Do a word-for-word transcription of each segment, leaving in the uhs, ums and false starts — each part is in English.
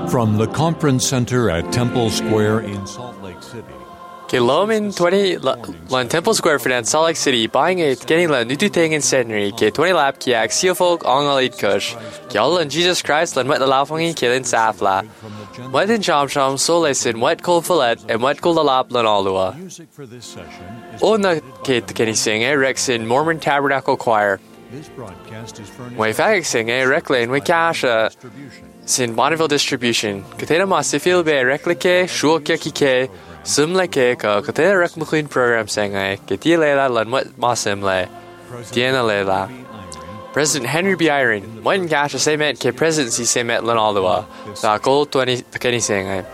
From the Conference Center at Temple Square in Salt Lake City. Ke lomin twenty lan Temple Square for Salt Lake City buying it getting la nutu tangin century ke twenty lap ki ak siofog ongalit kush ke all in Jesus Christ lan met the lafongi kilin safla what in jam sham so listen what call fillet and what call the lap lan alua ona ke kenny sing eh Rex in Mormon Tabernacle Choir Wai fag sing eh Reclane we kasha sin Bonneville distribution katena masifil be reklike shul keke Sum le ke ka kate rek McLean program sanga ke ti lela lan what masim le Diana lela President Henry B. Eyring when gash say met ke presidency say met lan alwa sa goal twenty kenny sanga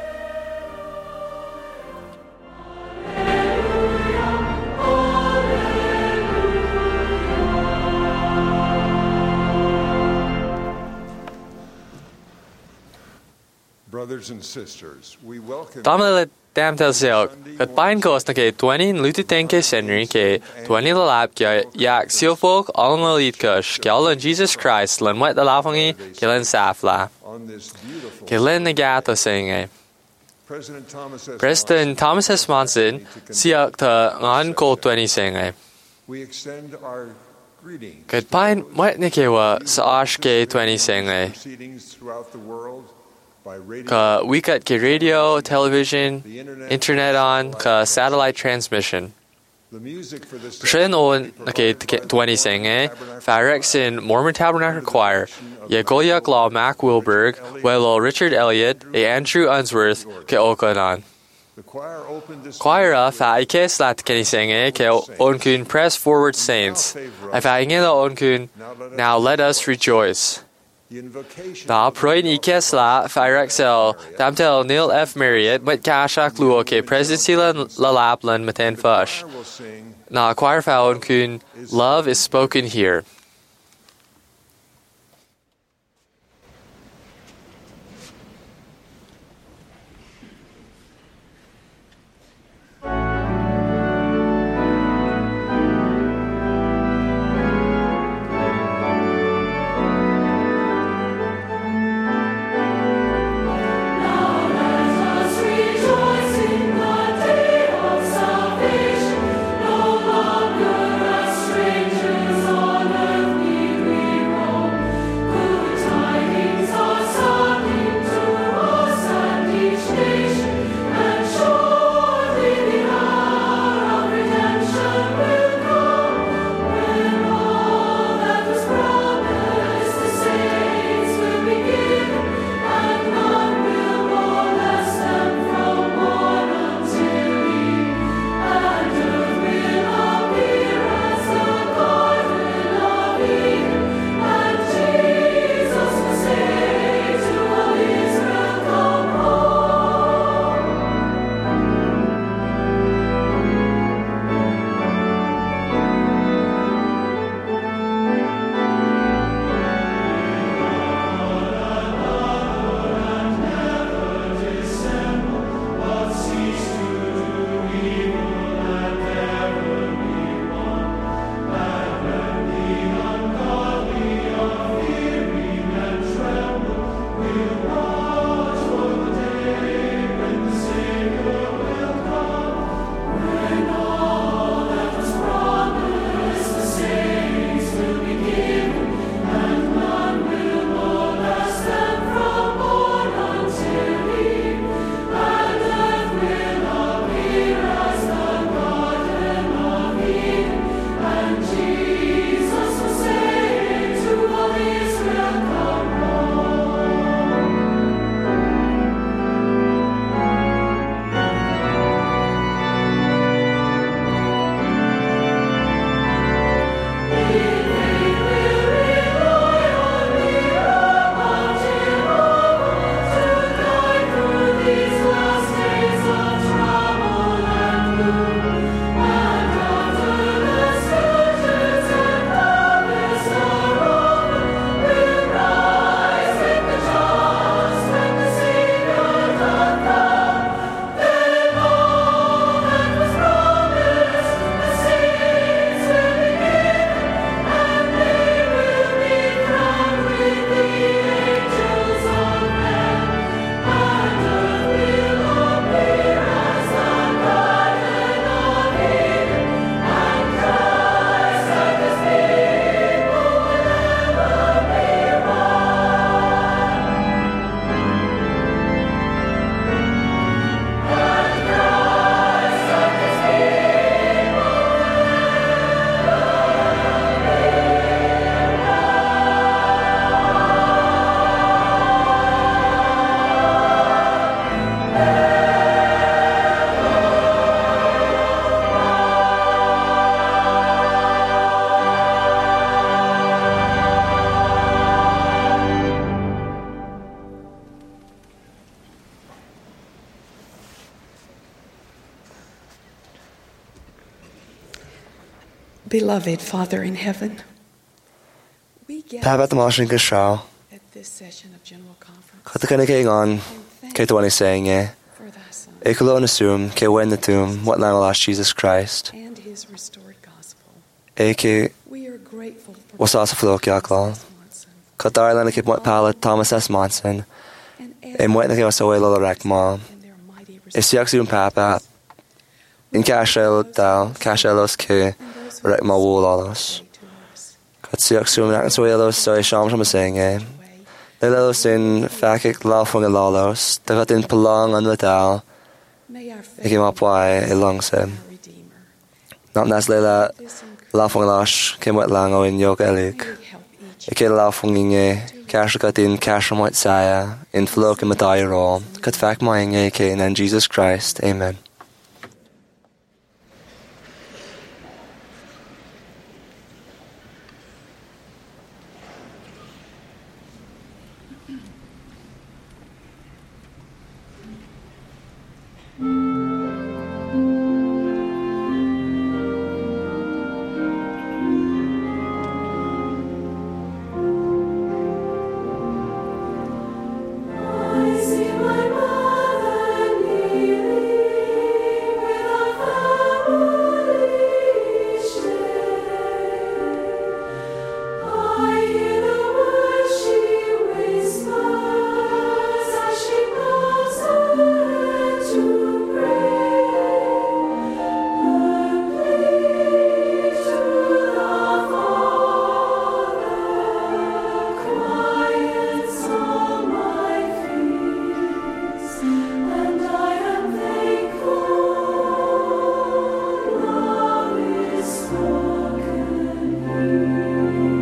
Brothers and sisters, we welcome Tamil Dam tel silk, kat pain kos na ke twenty lutu tenke senri ke twenty la lap ke yak silfolk all no lead kush ke all in Jesus Christ lan wet the lafongi ke len safla on this beautiful ke len the gata sing President Thomas S. President Thomas S. Monson siak ta ngan ko twenty sing We extend our greetings kat pain wet ne ke wa sa ash ke twenty sing proceedings throughout the world by radio, ka wikat ke radio, television, internet on ka satellite transmission. the music for this Shin on okay twenty sing eh Farex in Mormon Tabernacle Choir ye Goliath Law Mac Wilberg well Richard Elliott e Andrew Unsworth ke okanan the choir opened this Choir a fa ike slat kenny sing eh ke onkun press forward saints I fa ingela onkun now let us rejoice the invocation Na proin ikes la Firexel damtel Neil F. Marriott mit kashak luo ke presidency la laplan meten fush. will sing Na choir faun kun love is spoken here. Strangers on earth. Beloved Father in heaven, we gather Pabbat má sin go seo, at this session of General Conference chut a cynnig an, cé to wani saying eh, for thy Son e colon assume, ke wen the tomb, what lang last Jesus Christ, and his restored gospel. e ke We are grateful for was also flock yaklan, Swanson chut dar lan ke what pallet Thomas S. Monson, and e mwet na ke was away lo rek ma, in their mighty e siak zoom papa, in cashel dal, cashelos ke rek ma wool alos, to us. chut siak zoom rak so yelos so e sham sham saying eh, lelos in fakik lafung e lalos, de gat in pelong an dal, May our e faith ke ma pwai e long sem. our Redeemer. Not nas lela This encouragement lafung lash ke mwet lang o in yok elik. may help each E ke lafung inge, cash gat in cash mwet saya, in flok in matai ro, kat fak ma inge ke in Jesus Christ. Amen. I see my mother kneeling with a family share. I hear the words she whispers as she bows her head to pray. Her plea to the Father quiets all my fears, and I am thankful love is spoken here.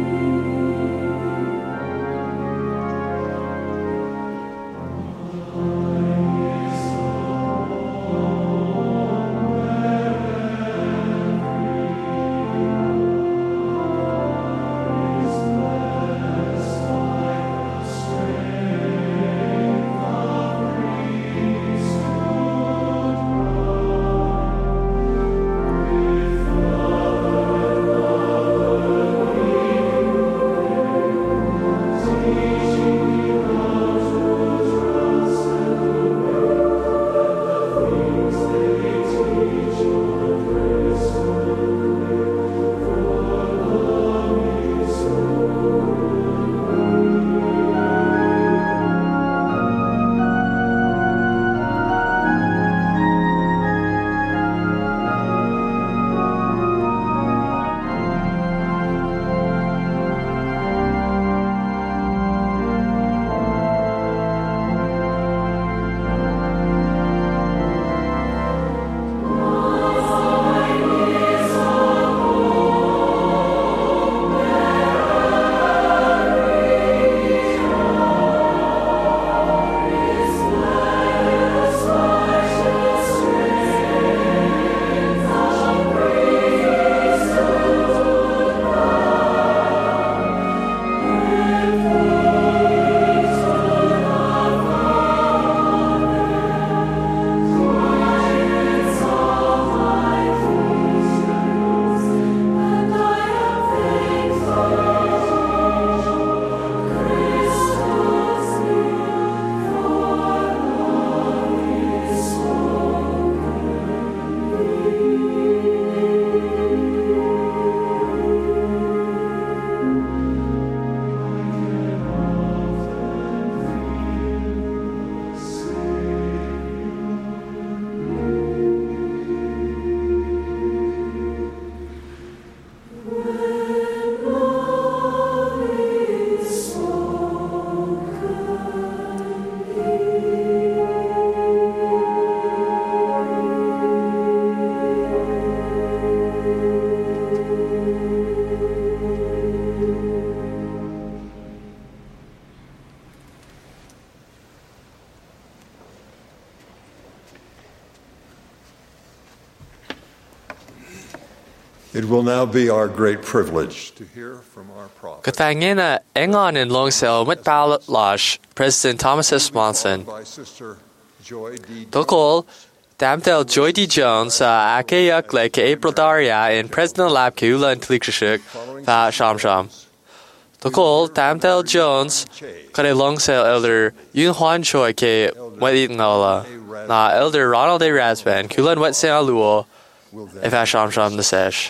And I am thankful Christus near, for love is It will now be our great privilege to hear from our prophet. Kathangina engan in longsel mit ballot lash President Thomas S. Monson. By Sister Joy D. Dokol Damtel Joy D. Jones a acéach le April Daria in President Lab Cúla an Tlicsisig fa Sham Sham. The call Damtel Jones could a long sale elder Yun Huan Choi ke Wadi Nala na elder Ronald A. Rasban Cúla and Wet Saint Luo if a Sham Sham the sesh.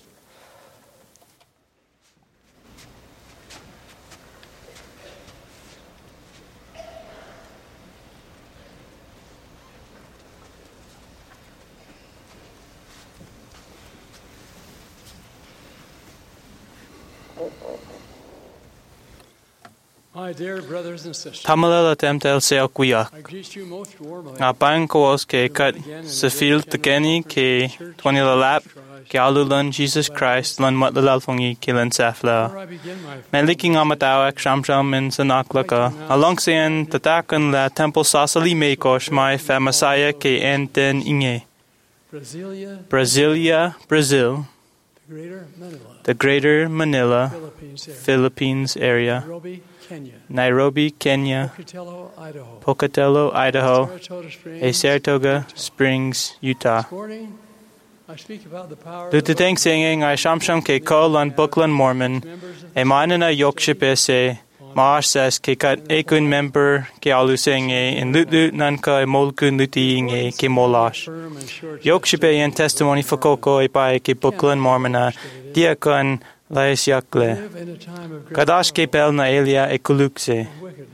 My dear brothers and sisters, Tamala temtel se akuya. I greet you most warmly. Nga bang kos ke kat sa fil tekeni ke twenty lap ke alulan Jesus Christ lan mat lalal fongi kilan safla. Before I begin my Meliking amatawak sham sham in sanaklaka. Along sen tatakan la temple sasali mekosh mai fa Messiah ke enten inge. Brasilia, Brasilia, Brazil, the Greater Manila, the Greater Manila, Philippines area, Philippines area, Nairobi, Kenya, Nairobi, Kenya, Pocatello, Idaho, Pocatello, Idaho, Saratoga Springs, a Saratoga Springs, Utah. This morning, I speak about the power Luta of teng singing I sham sham ke kol an Buckland Mormon, members of e manana yokship ese, maash says ke kat ekun member ke alu sing e, in lut lut nan ka e molkun luti inge ke molash. firm and sure Yokship e en testimony for koko e pai ke Buckland Mormona, dia kan laes yakle. live in a time of great Kadash ke pel na elia e kulukse. wickedness.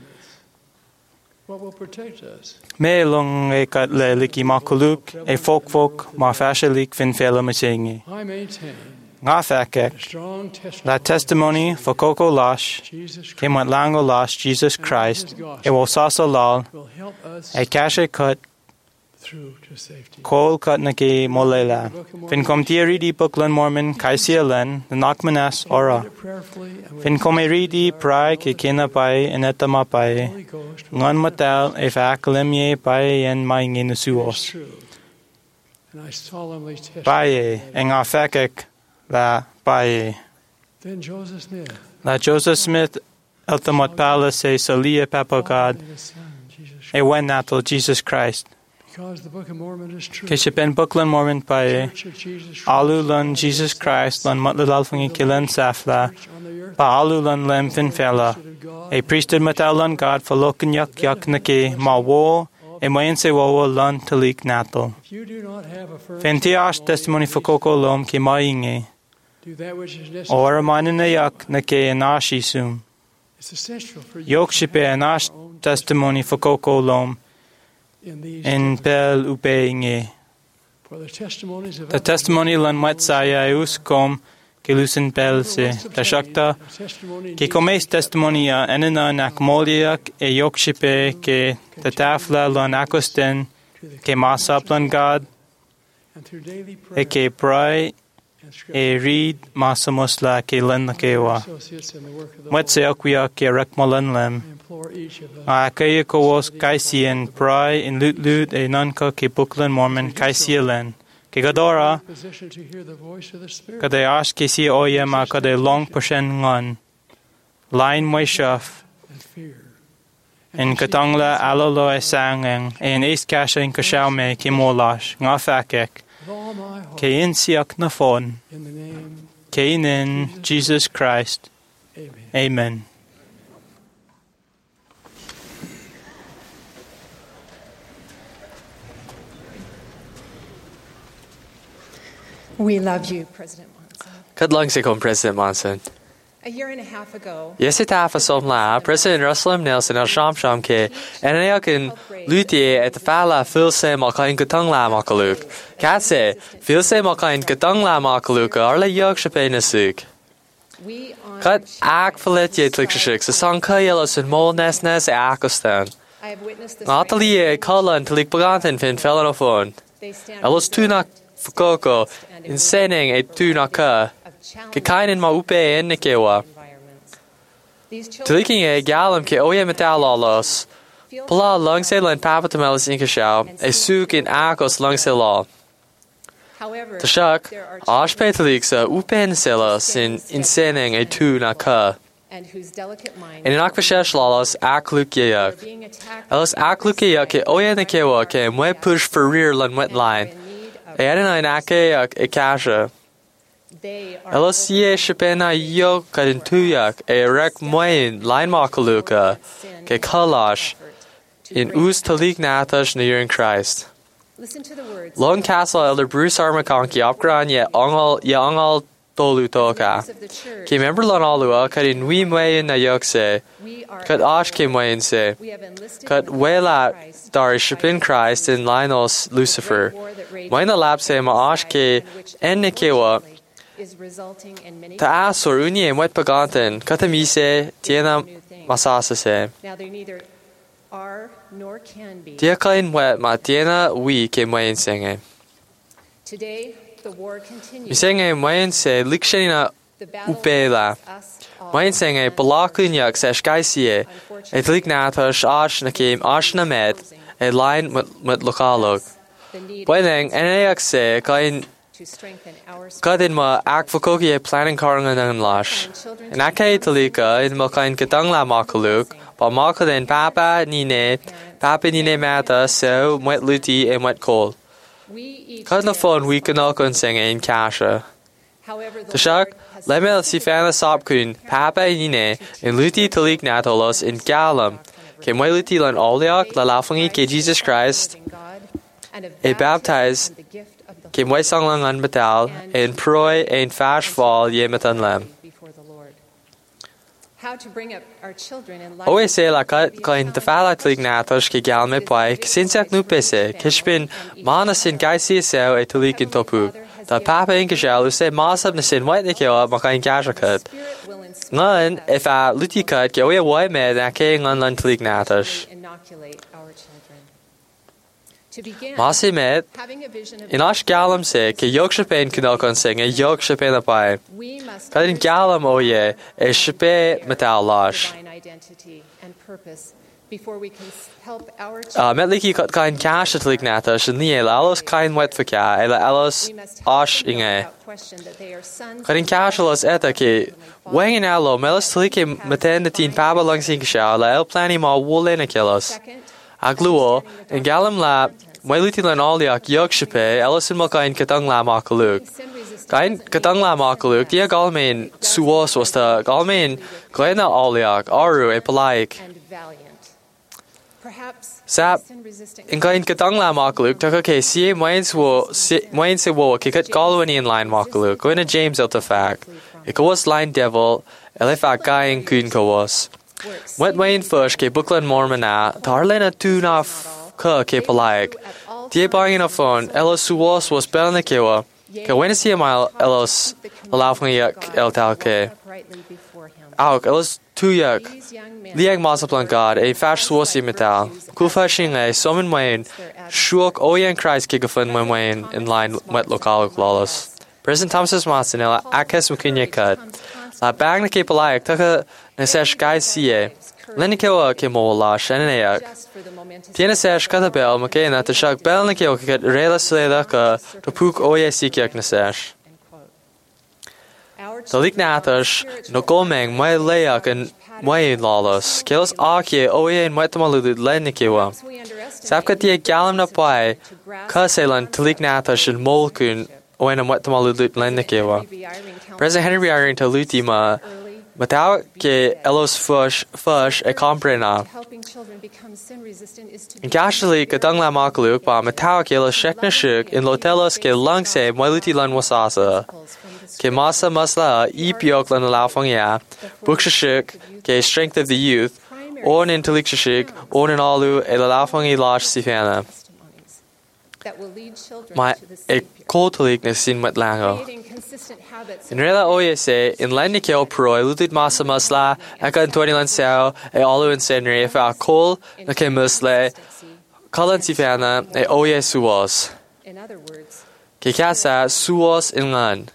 What will protect us? Me long e kat le liki ma kuluk, e folk folk ma fasha lik fin fela masingi. I maintain Nga fakek, a strong testimony la testimony for koko lash, Jesus ke mat lango lash Jesus Christ, e wo saso lal, will help us e kashe kat, through to safety. kol kat na ke molela. Fin kom tieri di Buckland Mormon, kaisia len, the nakmanas ora. Read it prayerfully and with Fin kom e ridi prai ke kina pai, en etama the pai, Holy Ghost will ngon matal e fakalemye pai en mai be nginusuos. true. And I solemnly testify. Pai e, e nga fakek, la pai e. Then Joseph Smith, La Joseph Smith, ultimate palace e solia papa God, his son, Jesus e wen natal Jesus Christ. because the Book of Mormon is true. Ke ben Buckland Mormon pai e, Church of Jesus alu Christ, lan Jesus Christ lan matlal fungi kilan safla, Church on the earth, pa alu lan lem fin fella, priesthood of God, e priesthood matal lan God for lokin yak yak na ke ma wo, e mayen se wo lan talik natal. if you do not have a firm Fin tiash testimony for koko lom ke ma inge, do that which is necessary. o aramanin na yak na ke anashi sum. It's essential for you Yok to shipe have anash your own testimony for koko lom, in these in pel upe inge. for the testimonies of The testimony lan mat saya eus kom ke lusen pel se. Ta shakta ke komeis testimony a enena nak moliak e yok shipe ke ta tafla lan akosten ke masap lan God and through daily e prayer ke prai and e read masamos la ke lan na ke wa. associates in the work of the Mat se akwia ke rakmalan lem. I implore each of us A kaya ko was kaisien prai in lut lut e nanka ke Buckland Mormon kaisielen. Ke gadora position to hear the voice of the Spirit kada ash ke si oye ma kada long pashen ngan. Line moi shaf and fear. in katangla alolo e sangeng e in east kasha in kashaume ke molash nga fakek With all my heart, ke in siak na fon in the name, ke in Jesus Christ. amen. Amen. We love you, President Monson. Cad lang se kom President Monson. A year and a half ago, Yes it half a som la, President Russell M. Nelson al sham sham ke, en ea kan lutie et fala fil se ma kain katang la makaluk. Kat se, fil se ma kain katang la makaluk arle yog shape na suk. we honor Kat Jesus ak Christ, falet ye his tlikshik, son. sa sang ka yelos en mol nes nes e akostan. I have witnessed this Natalie e kala en tlik baganten fin felon of phone. They stand Elos tu na fukoko, and in sening e tu na ka, of challenge ke kainin ma upe en nikewa. environments. These children Tliking e galam ke oye metalalos. feel Pala langse len papatamelis inkashau, e suk in akos langse law. However, Tashak, there are ashpetalik sa upen selas in insening e tu na ka. and whose delicate mind In an akvashesh lalas aklukyeyak. being attacked Elas aklukyeyak ke oya na kewa ke mwe push for rear lan wet line. in need of Eana in akeyak e kasha. they are Elas ye shipena yo kadin tuyak e rek mwain line makaluka ke kalash in us talik natash near in Christ. listen to the words Lone Castle Elder Bruce R. McConkie opgran ye ongal ye ongal tolu toka. of the church. Ke member lon alua kadin wi mwain na yok se. We are Kad ash ke mwain se. we have enlisted Kad in the wela Christ, dar shipin Christ in Linos Lucifer. war that rages Mwain na lap se ma ash ke en ne kewa. is resulting in many Ta asor unye mwet paganten. Katamise tiena masasa se. now they neither are nor can be. Tia kain mwet ma tiena wi ke mwain senge. Today the war continues. Mi senge mwain se likshenina The battle upela. is us all. Mwain senge balakunyak se shkaisie. Et lik natash ash na kem ash na med. Et line mit lokalog. The need Bwedeng enayak se kain to strengthen our kadin ma akvakogi e planning karangan ang lash. In akay talika in mo kain katang la makaluk. Ba makadin papa nine. Papa nine mata so mwet luti e mwet kol. we each Kad na live phone we can all sing in kasha. however the Tashak, Lord has lemel si fana sapkun, papa nine, in luti talik natolos in galam. Ke mwet luti lan oliak la lafangi ke Jesus Christ. living God and of E baptism baptize and the gift of the ke mwet sanglang an batal, in proi ein fash fall ye metan lem. before the Lord. How to bring up our children in life. Oe se la ka kain te fala tlik natos ke gal me pai, sinsak nu pese, kishpin mana sin gaisi seo e tlik in topu. Da papa in gajal se masab na sin white ne keo ma kain gajakat. Spirit will inspire Ngan if a luti kat ke oe wai me na ke ngan lan tlik natos. inoculate our children. To begin, Masi met having a vision of in ash galam se ke yok shapen kinokon sing e yok shapen a pai. we must Kadin galam oye e shape metal lash. divine identity and purpose before we can s- help our Uh, children. met liki kat kain cash at lik natas and nie alos kain wet fika ela alos We must help ash them know inge. without question that they are sons Karin and cash alos daughters eta of ke our Heavenly Father. wangin alo melos liki meten de tin paba lang sing sha la el plani ma wole na kilos. Second, Agluo in galam la Mailuti lan aliak yok shape ellison mo kain katang la makaluk. sin resistance Kain katang la makaluk dia galmain suos was ta galmain glena aliak aru e palaik. and valiant. Perhaps Sap sin-resistant in kain katang la makaluk taka ke si main wo main se wo ke kat galwani in line makaluk go in a James out the fact. It was line devil elefa gain kun ko was. works Wet main fish ke Brooklyn Mormona tarlena tuna ka ke palaik. Die bangin a phone elos suos was belna kewa. Ke when see a mile elos laufing yak el talke. uprightly before him. Auk elos tu yak. These young men Liang masaplan God a fash suosi metal. Cool fashing a summon wain. Shuok oyen Christ kigafun when wain in line wet local lawless. President Thomas Martinella akes mukinya cut. La bang na ke palaik taka nesesh guy sie. Lenikewa ke mo la sheneyak. just for the momentous Tiene sesh kata bel makena te shak bel na keo kat rela sleda ka to puk oye sikyak na sesh. end quote. Our To lik natash no gomeng mai leyak and mai lalos. Kelos akye oye in mai tamaludud lenikewa. we underestimate Sapka tie galam na pai ka selan to lik natash and molkun oye na mai tamaludud lenikewa. President Henry Irene to luti ma Matao ke elos fush fush e comprena. helping children become sin-resistant is to In Gashali katang la makaluk ba matao ke lo shekna shuk in lotelos ke langse moiluti lan wasasa. Ke masa masla e piok lan laufang ya. Buksha shuk ke strength of the youth. On in taliksha shuk on in alu e la laufang i lash sifana. testimonies that will lead children Ma to the e Savior. kotalik na sin mat lango. Creating consistent habits In rela oye se in lenni ke proi lutit masa masla aka in twenty lan sao e alu in senri fa kol na ke musle kalan sifana e oye suos. in other words, Ke kasa suos in lan.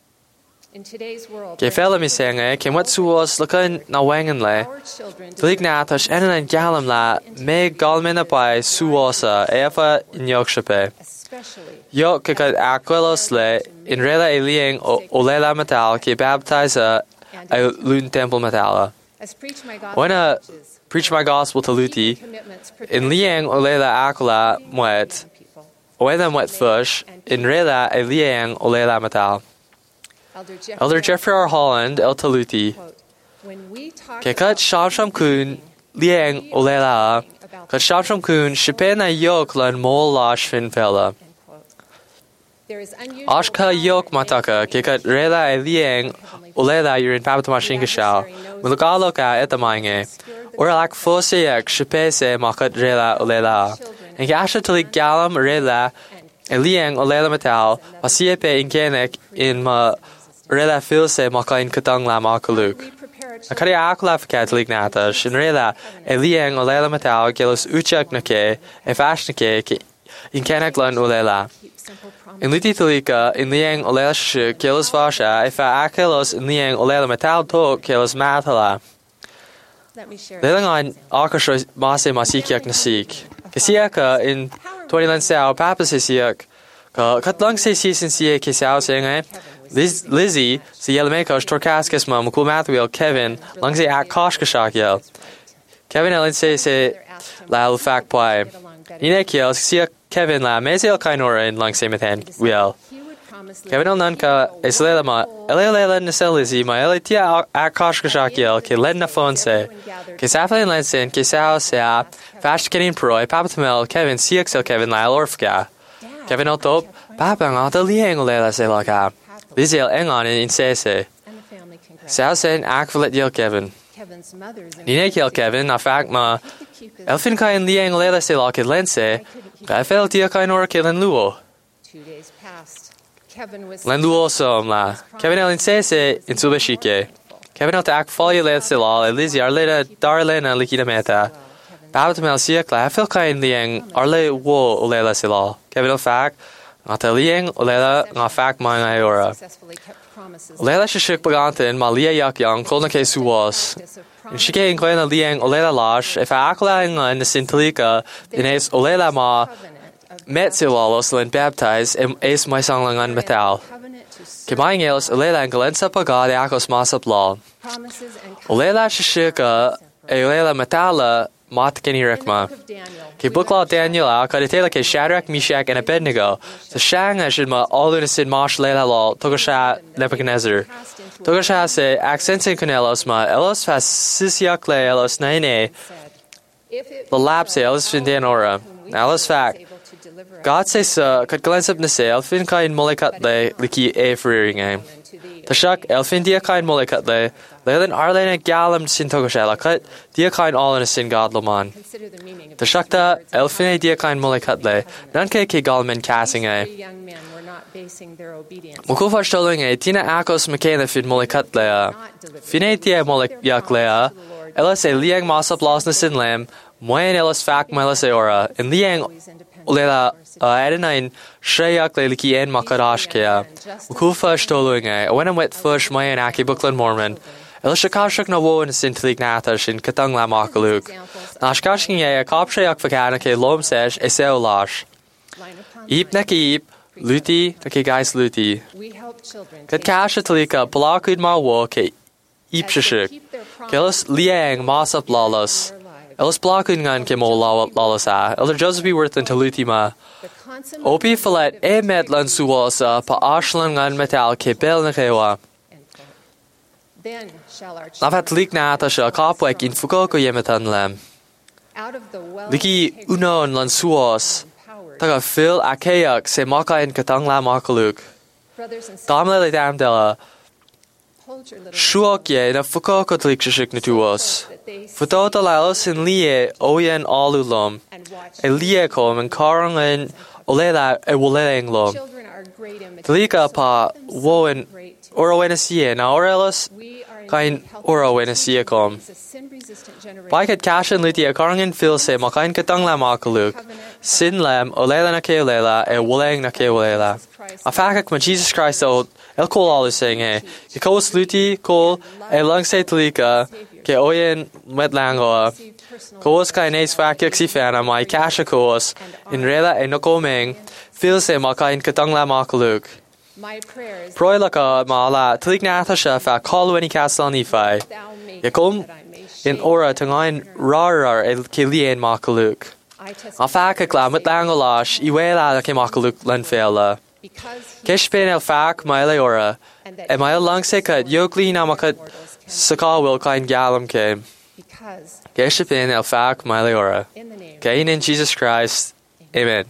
in today's world, Ke fela mi senge ke wat suos lakan na wangen le. our children Tlik na tash enen an galam la me galmena pai suosa efa in yokshape. especially Yo ke kat aquelos le in rela elieng o lela metal ke baptiza a lún temple metala. When I preach my gospel to luti, in liang o leila akula mwet, oedam wet fush, in rela a liang o leila metal. Elder Jeffrey R. Holland, El Taluti, ke kat shamsham kun liang o leila, kat shamsham kun shipena yok lan mol lash fin pela. Ashka yok mataka, ke kat rela a liang o leila yurin pabatama shao, mulukaloka etamange, or lak foseyak shipese makat rela o leila. En gasha talik galam rela, a liang o leila metal, pasiepe inkenek in ma rela filse makain katang la makaluk. A kari akla fakatlik natash, in rela, a liang o leila metal, gelos uchak nake, e fashnake, in kenek lan o leila. In liti talika, in liang o leila shuk, gelos vasha, e fa akelos in liang o leila metal tok, gelos mathala. Lelangan akasho mase masikiak nasik. Kasiaka in twenty lan sao papas siak. Ka katlang se season sie kisao sing Liz, Lizzie, si yelamekos torkaskis mam kul mathwil Kevin, langse ak koshkashak yel. Kevin elin se se la lufak poi. Ine kiel sia Kevin la mesel kainora in langse methen wiel. Kevin el nanka eslela ma elela nasel Lizzie ma elitia ak koshkashak yel ke ledna fonse. Ke saflin lensen ke sao sea fast kenin proi papatamel Kevin siaxel Kevin la orfka. Kevin el top papang ata lieng lela se laka. Lizel engan in sese. Sausen akvalet yel Kevin. Nine kiel Kevin na fact ma elfin kain lieng lela se lak lense. Ga fel tia kain or kelen luo. Len luo som la. Kevin el in sese in subashike. Kevin el tak folia lela se la Lizzie arleta darlena likida meta. Babatamel siakla fel kain lieng arle wo lela se la. Kevin el fact Ata lieng o lela nga fak mai ngai ora. Lela shishik bagantin ma lia yak yang kolna ke suwas. In shike in koina lieng o lela lash, if a akla inga in the sintalika, in es o lela ma met siwalos len baptize em es mai sanglangan metal. Kimaing els o lela in galensa pagad akos masap law. O lela shishika e o lela metala mat keni rikma. Ke bukla Daniel a kaditela ke Shadrach, Meshach, and Abednego. The shang ashid ma alun sid mash lela lol togasha Nebuchadnezzar. Togasha se accentin kunelos ma elos fas sisyak le elos naine. The lab se elos fin danora. Elos fact. God se sa kat glens up nase elfin kain molekat le liki e friring. Tashak elfin dia kain molekat le Leilin Arlena Galam sin Togoshela cut, Diakain all in a sin God Laman. The Shakta, Elfine Diakain Molekatle, Nanke K Galman Cassing a. Mukufa Stoling a Tina Akos Makana Fid Molekatlea. Fine Dia Molek Yaklea, Elis a Liang Masap Losness in Lam, Moyan Elis Fak Melis Eora, and Liang Lela Adenine Shayak Leliki and Makadashkea. Mukufa Stoling a, when I'm wet fush Mayan Aki Bookland Mormon. Elishakashak na wo in sintlik natash in katang la makaluk. Nashkashking ye a kopshayak vakanake lom sesh e seo lash. Eep neki eep, luti nake guys luti. Kat kasha talika palakud ma wo ke eep shashuk. Kelis liang masap lalas. Elis blakun ngan ke mo lalasa. Elder Joseph B. Worth and taluti ma. Opi filet e med lan suwasa pa ashlan ngan metal ke bel nakewa. Navat lik nata shall kapwek in Fukoko yemetan lem. Liki unon lan suos. Taga fil akeyak se maka in katang la makaluk. Damle le damdela. Shuok ye na Fukoko tlik shishik natuos. Futota lalos in lie oyen alulum. E lie kom en karang en olela e woleng lum. Talika pa woen Orowenasia na orelos kain Orowenasia kom. Baikat kashan litia karangan fil se makain katang la makaluk. Sin lam olela na ke olela e woleng na ke olela. Afakak ma Jesus Christ o el kol alu saying e. Ke kos luti kol e lang se talika ke oyen metlangoa. Kos kain es fakak si fana mai kasha kos in rela e nokomeng fil se makain katang la makaluk. My prayers Proilacha mala tuignaatha se fa colwani castlani fi. thou make Yakum that I may in shame. ora tangain rarar el kilien makaluk. I An testify faca glamat langolash i wela ke makaluk len fela. because he Kishpin el fac maile ora. E mail lang sekat yogli namakat saka will kain galam ke. because Kishpin el fac maile ora. in the name Gain in Jesus Christ. Amen.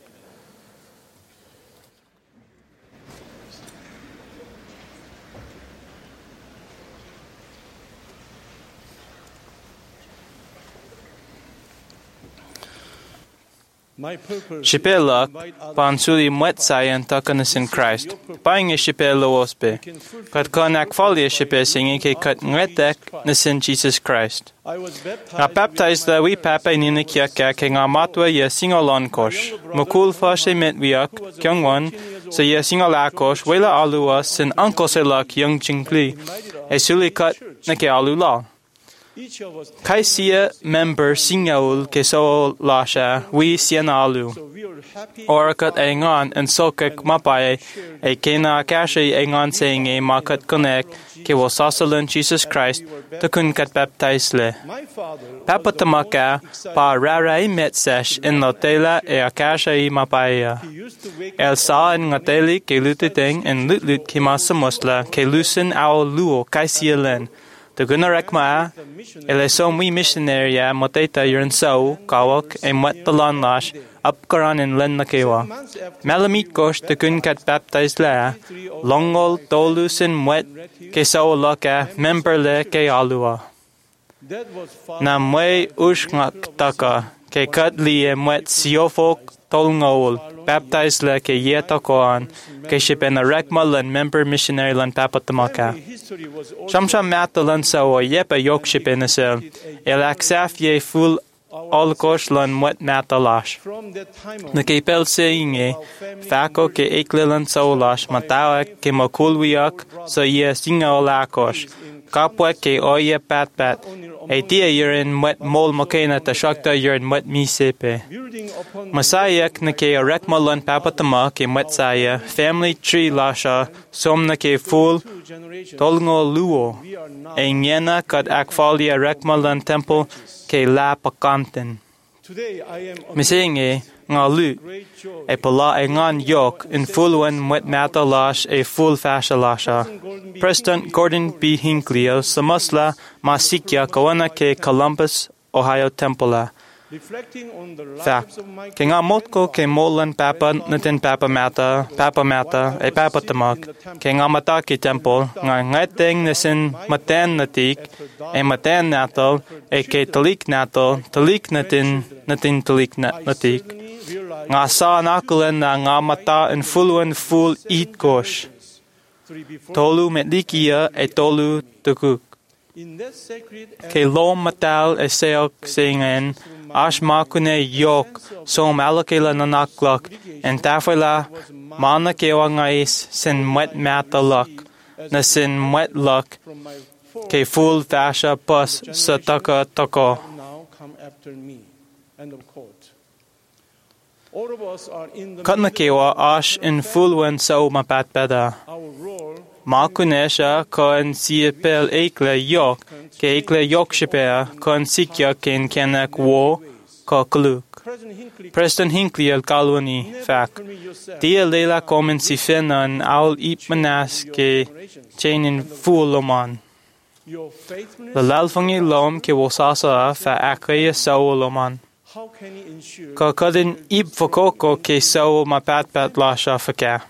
Shipelak, pansuli mwet sayan takanas in Christ. Buying a shipel ospe. Kat konak folia shipe singing ke kat ngretek nasin Jesus Christ. Nga baptized la we papa inikia ka ke nga matwa ye singolon kosh. Mukul fashe met wiak, kyongwan, sa ye singola kosh, wela alua sin uncle selak young jingli. E suli kat na ke alula. Kaisia member singaul ke so lasha we sianalu. Orakat engan and sokak mapai e kena kashi engan saying e makat connect ke wo sasalan Jesus Christ to kun kat baptize le. Papatamaka pa rara i met sesh in lotela e akasha i mapaya. El sa en ngateli ke lutiteng en lutlut ke masamusla ke lusen ao luo kaisia len. The Gunarekma, Elesom we missionaria, Moteta Yuran Sau, Kawak, and Wet the Lanlash, Upkaran and Len Nakewa. Malamit Gosh, the Gunkat baptized La, Longol, Dolus and Wet, Kesao Laka, Memberle, Ke Alua. Namwe Ushnak Taka, Ke Kutli and Wet Siofok, Tolngol, baptized Le Ke Yetakoan, Ke Shipen a Rekmal and Member Missionary Lan Papatamaka. Shamsham matalan sao yepa yokship in a cell. El aksaf ye full all koshlan wet matalash. The kepel saying e, Fako ke eklilan saolash, matawa ke makulwiak, so ye singa olakosh. Kapwa ke oye pat pat. E tia yurin wet mol makena ta shakta yurin wet mi sepe. Masayak na ke rekmalan papatama ke saya, family tree lasha, somna ke full tolngo luo. E nyena kad akfalia rekmalan temple ke la pakanten. Mising e nga lu e pala e ngan yok in fulwan wet mata lash e full fasha lasha. President Gordon B. Hinckley of Samusla Masikya kawana ke Columbus, Ohio Temple. Fact. Ke nga motko ke molan papa natin papa mata, papa mata, e papa tamak. Ke nga mata ke temple, nga ngateng nasin maten natik, e maten natal, e ke talik natal, talik natin, natin talik natik. Nga sa nakulan na nga mata en fuluan full eat gosh. Tolu metlikia e tolu tukuk. Ke lom matal e seok singen, ash makune yok, som alakela nanaklak, en tafela mana kewa ngais sin wet matalak, na sin wet luck, ke full fasha pus sa taka tako. Katna kewa ash in fulwan sao mapatbeda. Makunesha kan siepel ekle yok, ke ekle yok shipea kan sikya ken kenak wo ka kluk. Preston Hinckley al kalwani fak. Dia lela komen si fenan aul ipmanas ke chainin fuloman. La lalfangi lom ke wosasa fa akaya sauloman. Ka kadin ipfokoko ke sao mapatpat lasha faka.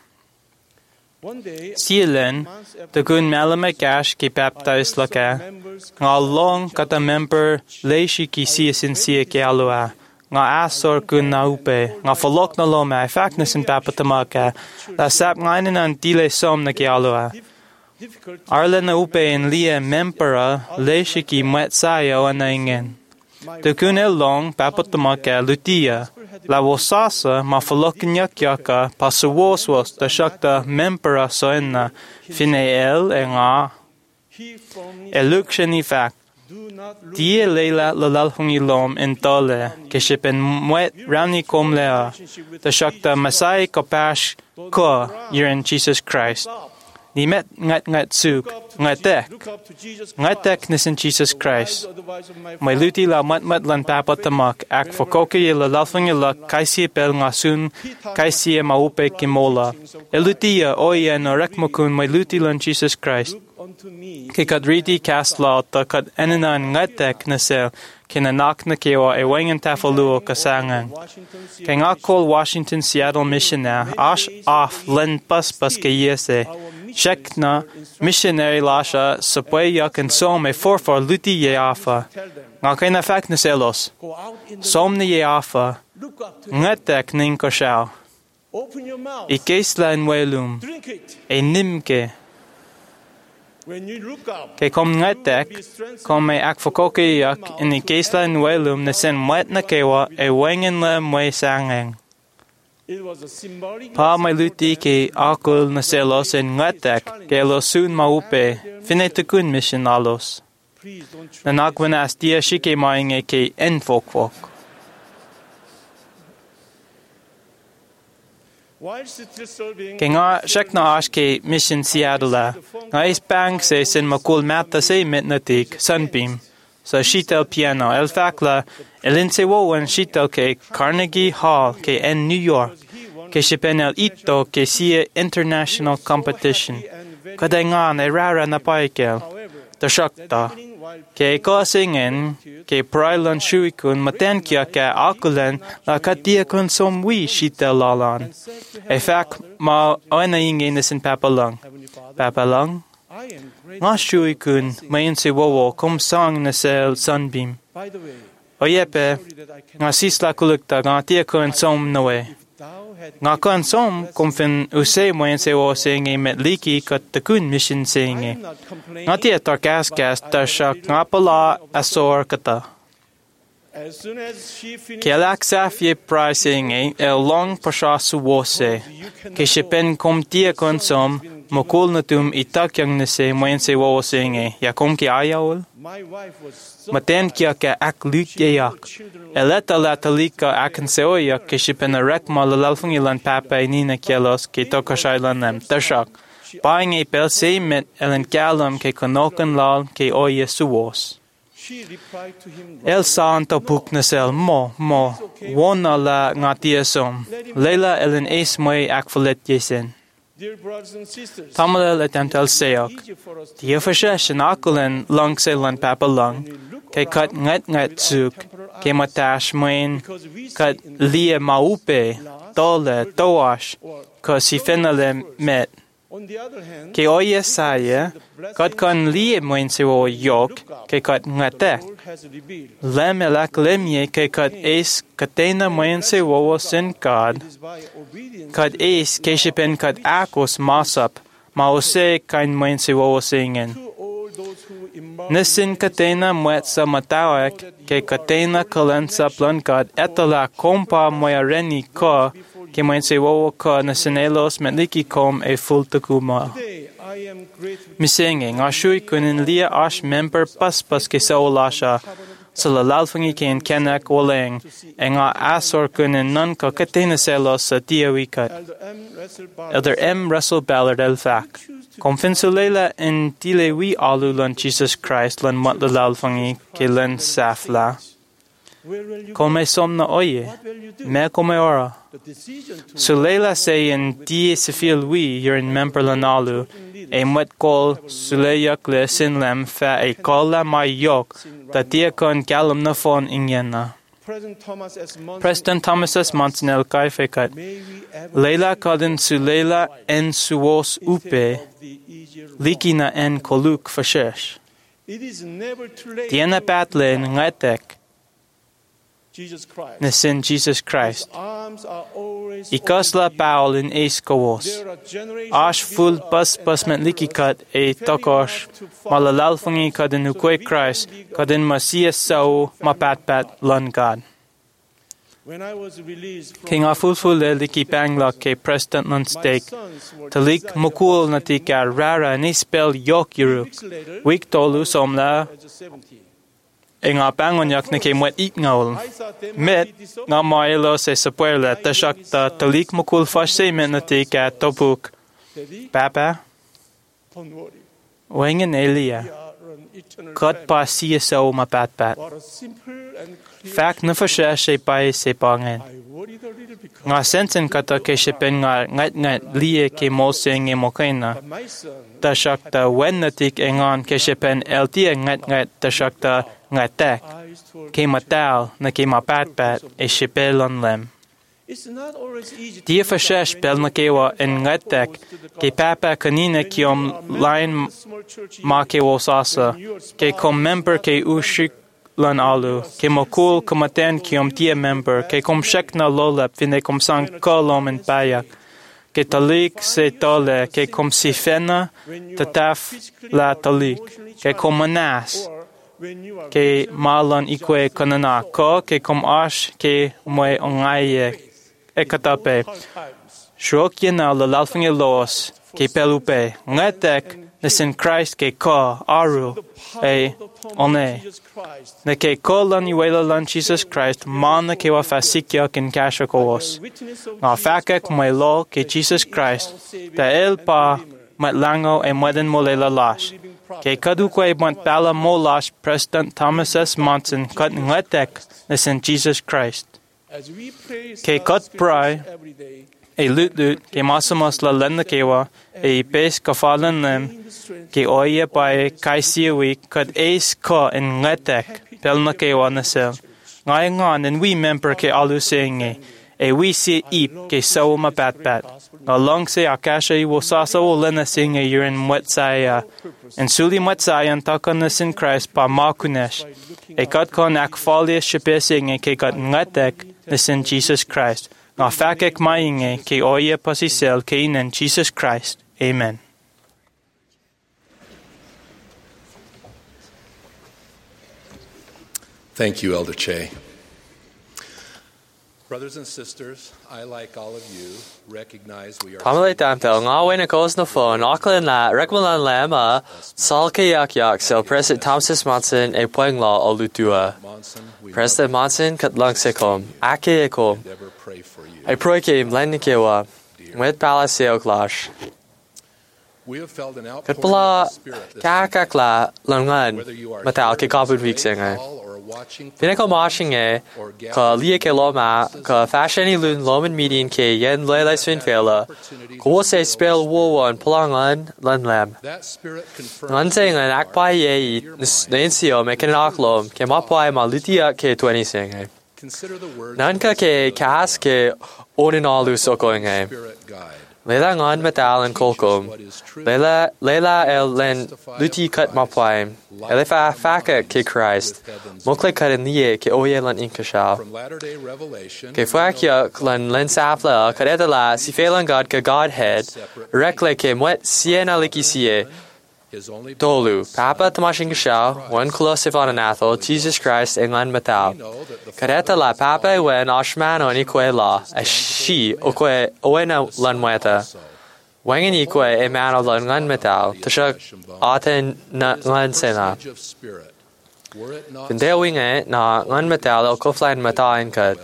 Sielen, the gun malamagash ki baptized laka, nga long kata member leishi ki siasin siya ki alua, nga asor kun na upe, nga falok na loma, faknas in papatamaka, la sap ngainin an dile som na ki alua. Arla na upe in lia mempera leishi ki mwet sayo anaingen. The gun el long papatamaka lutia, la wosasa ma falokin yakyaka pasuwoswas da shakta mempera soenna fine el e nga e lukshen i fak dia leila lalalhungi lom in dole, kishipen mwet rani kom lea, the shakta masai kapash ko yirin Jesus Christ. Ni met ngat ngat suk, ngatek, ngatek nisin Jesus Christ. May luti la mat mat lan papatamak, ak fokoki la lalhungi la kaisi pel ngasun, kaisi e maupe kimola. Elutia oya no rekmokun may luti lan Jesus Christ. Ke kad ridi cast law ta kad enanan ngatek nasel kina nak na kewa e wangan tafaluo kasangan. Ke nga call Washington Seattle mission na ash off len pas pas ke yese. Shek na missionary lasha sapwe yak and som e forfor luti ye afa. Nga kina fak naselos. Som ni ye afa. Ngatek ning koshao. I keisla en welum. E nimke. Ke kom ngatek, kom me ak fokoke yak in i keisla en welum na sen mwet na kewa e wengen la mwe sangeng. Pa may luti ke akul na selos en ngatek ke lo sun maupe finetukun mission alos. Na nakwanas dia shike maing ke en fokfok. Ke nga shak na ash ke mission Seattle nga is bang se sen makul mata se mitnatik sunbeam. So shitel piano el fakla elin se wo en shitel ke Carnegie Hall ke en New York ke shipen el ito ke sie international competition kada nga ne rara na paikel the shakta ke ko singen ke prailon shuikun maten kya ke akulen la katia kun som wi shitel lalan e fak ma ona inge nisen papalang papalang nga shuikun mayin se wowo kom sang na sel sunbeam o yepe nga sisla kulukta nga tia kun som noe nga kan som kom fin use mayin se wo singe met liki kat takun mission singe nga tia tarkas gas ta shak nga pala asor kata Kelak safye pricing el long pasha suwose ke shipen kom tia kon som mokul natum itak yang nese moyen se wo singe ya kom ki ayaul maten kia ke ak lut yak eleta la talika akan seoya ke shipen rek malalfung ilan papa nina kelos ke tokashailan nam tashak buying a pel se met elen kalam ke konokan lal ke oye suwos El santo puknasel mo mo wona la ngatia som Leila elen es moi akfolet yesen Tamalel etemtel seok Tia fashesh akulen lang selan papa lang ke kat ngat ngat suk ke matash moin kat lia maupe dole toash ko si fenale met ke oye saya kat kan lie moin se o yok ke kat ngate lem elak lemye ke kat es katena moin se o sen kad kat es ke shipen kat akos masap mause kain moin se o singen nesin katena mwet sa matawek ke katena kalen sa plan kad etala kompa moya reni ko ke moin se wo ka na senelos metliki kom e full takuma. Misengi nga shui kunin lia ash member pas pas ke sa olasha sa lalalfangi ke en kenak oleng e nga asor kunin nan ka katena selos sa tiawikat. Elder M. Russell Ballard el fak. Konfinsulela en tilewi alulan Jesus Christ lan mat lalalfangi ke lan safla. Come somna oye, me come ora. Sulela say in die sefil wi yer in memperlanalu, e mwet kol suleyak le sinlem fa e kolla mai yok, da tia kon kalum na fon ingyena. President Thomas S. Montanel kaifekat, Leila kadin sulela en suos upe, likina en koluk fashesh. Tiena patle ngatek, Nesin Jesus Christ. Ikasla Paul in Eskawos. Ash full bus bus met likikat e tokosh. Malalalfungi kadin ukwe Christ. Kadin masias sao mapatpat lun God. King afulful le liki bangla ke President lun stake. Talik mukul natika rara nispel yok yuruk. Week tolu somla. e ngā pangonyak na ke mwet eat ngaul. Met, ngā maelo se sapuela ta shakta talik mukul fash se men na te ka topuk. Papa, wengen elia, kat pa siya sa uma pat pat. Fak na fasha se pai se pangen. Ngā sensen kata ke shepen ngā ngat ngat lie ke mose nge mokaina. Ta shakta wen na tik e ngan ke shepen eltia ngat ngat ta shakta ngat tak. Ke matal na ke mapat pat e shepel on lem. Dia fashash pel na kewa en ngat tak ke papa kanina kiom line ma ke wosasa ke kom member ke ushik lan alu, ke mokul kumaten kiom tia member, ke kom shek na lolap vine kom sang kolom en payak, ke talik se tole, ke kom sifena tataf la talik, ke kom manas, ke malan ikwe kanana ko, ke kom ash, ke mwe ongaye, e katape. Shrok yena la lalfinge los, ke pelupe, ngatek, Nisin Christ ke ka aru e one. Ne ke ko lan iwela lan Jesus Christ mana ke wa fasikya kin kasha kos. Nga fakak may lo ke Jesus Christ ta el pa mat lango e mweden molela lash. Ke kadu ko e mat pala mo lash President Thomas S. Monson kat ngatek nisin Jesus Christ. Ke kat pray e lut lut ke masamos la lenda kewa e pes kafalan lem ke oye pai kaisiwi kad ace ka in ngatek pel na kewa nasel ngai ngan and we member ke alu singe e we see ip ke so ma pat pat na long se akasha i wasasa o lena singe you're in mwetsaya and suli mwetsaya antakanas in Christ pa makunesh e kad kon akfalia shipe singe ke kad ngatek nisin Jesus Christ. Nga fakek mainge ke oye pasisel ke inen Jesus Christ. Amen. Thank you, Elder Che. Brothers and sisters, I, like all of you, recognize we are... Pamela Damtel, ngā wena kos na phone, Auckland la, rekmalan lama, sal ke yak yak, so President Thomas Monson e poing la o lutua. President Monson kat lang sekom, ake ekom. I pray ke mlen kewa, with palace o clash. Kat pala kakak la langan, matal ke kapun week singer. Pina ko mashing e, ka liye ke loma, ka fasheni lun loman meeting ke yen lele swin fela, ko se spell wowan palangan lan lam. Lan sing an akpai ye nensio me ken aklom, ke mapai ma litia ke twenty sing. Nan ka ke kas ke onin alu sokoing e. Lela ngan metal and kolkom. Lela lela el len luti kat mapaim. Elefa faka ke Christ. Mokle kat in liye ke oye lan inkashal. Ke fuakia lan len safla kat edala si felan God ke Godhead. Rekle ke mwet siena liki siye. Tolu, Papa Tamashingashal, one Colosif on an Athol, Jesus Christ, England Metal. Kareta la Papa wen Ashmano and Ikwe la, a she, Okwe, Owena Lanweta. Wangan Ikwe, a man of Lan Metal, Tashak Aten Lan Sena. Kende winge na Lan Metal, Okoflan Mata in Kat.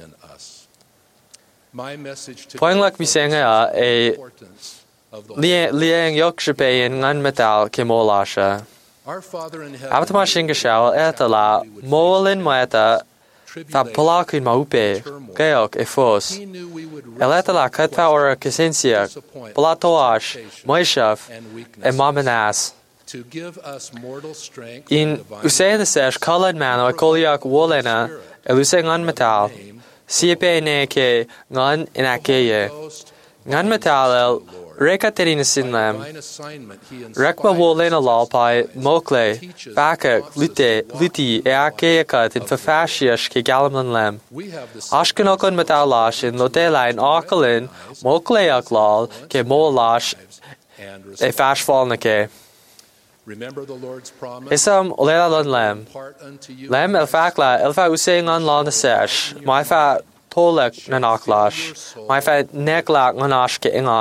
Point like me saying a Liang Yokshipe in Ngan Metal Kimolasha. Abtama Shingashal etala Molin Meta that Polakin Maupe, Geok Efos. Eletala Katpa or Kisensia, Polatoash, Moishaf, and Mamanas. In Usain the Sesh, Colored Man or Koliak Wolena, Elusang Ngan Metal, Siepe Neke, Ngan in Akeye. Ngan Metal. Reka terina sinlam. Rekma wolena lalpai, mokle, bakak, lute, luti, e akeakat in fafashiash ke galamlan lem. Ashkanokon metalash in lotelain akalin, mokleak lal, ke molash, e fashfalnake. Isam olelalon lem. Lem el fakla, elfa using on la nasesh, my fa polek nanaklash, my fa neklak nanash ke ingan.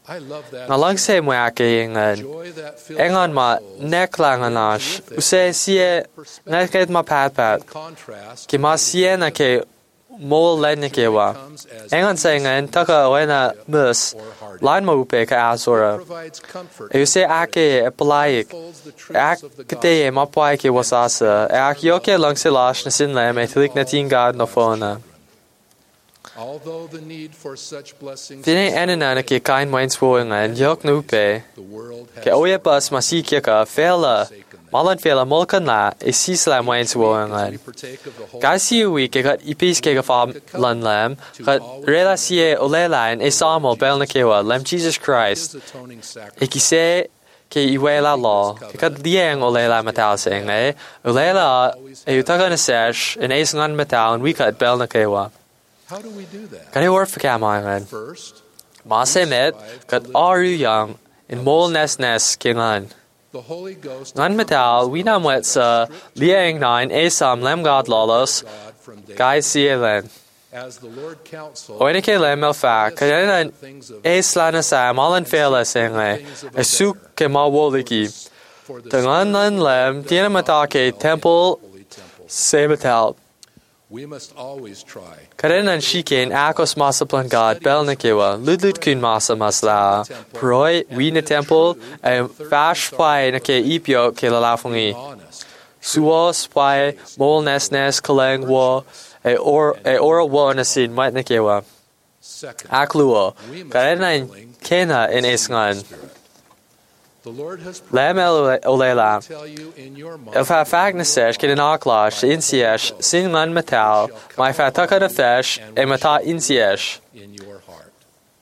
I love that. Nga lang sé mo ake ngan. Joy that fills Engan our ma souls. nek lang anash. Use sie neket ma pat pat. In contrast, Ki ma sie na ke mol len ke wa. Engan sé ngan taka wena mus. Line mo upe ka asora. provides comfort. E use ake e palaik. Folds the truths Ak of the kete e ma pai ke wasasa. E ak yoke lang se lash na sin lem e tilik na tin God no fona. Although the need for such blessings Fine is enena na ke kain wains woengan yok no upe. the world has Ke oye bus ma si ke ka fela. Malan fela molkan la e si slam wains woengan. partake of the whole Ga si wi ke gat ipis ke ga fam lan lam. Gat rela si e olelain e samo bel na kewa lem Jesus Christ. atoning sacrifice. E ki se ke iwela law. Ke gat lieng olela matal sing e. Olela e utaka na sesh en e sangan matal en wi kat bel na kewa. How do we do that? Kan e orf ka mangan. First, Ma se met gat aru yang in mol nes nes kingan. the Holy Ghost Ngan metal we nam wet sa lieng nine e sam lem god lolos God from day gai sielen. as the Lord counsel Oine ke lem el fa kadenan things of e slana sa malan fela senge e su ke ma woliki. for the Tangan nan lem tiena mata ke temple holy temple. se metal. We must always try Kadenan shikein akos masa plan god bel na kewa ludlut kun masa masla. Proi we na temple e fash pai na ke ipyo ke lalafungi. honest. Suo spy mol nes nes kaleng wo e or e ora wo na sin might na kewa. Second, Akluo. Kadenan kena in esngan. the Lord has Lem el olela. tell you in your mind If I fagna sesh ke na klash in siesh sin man metal my fataka na fesh e mata in siesh. in your heart.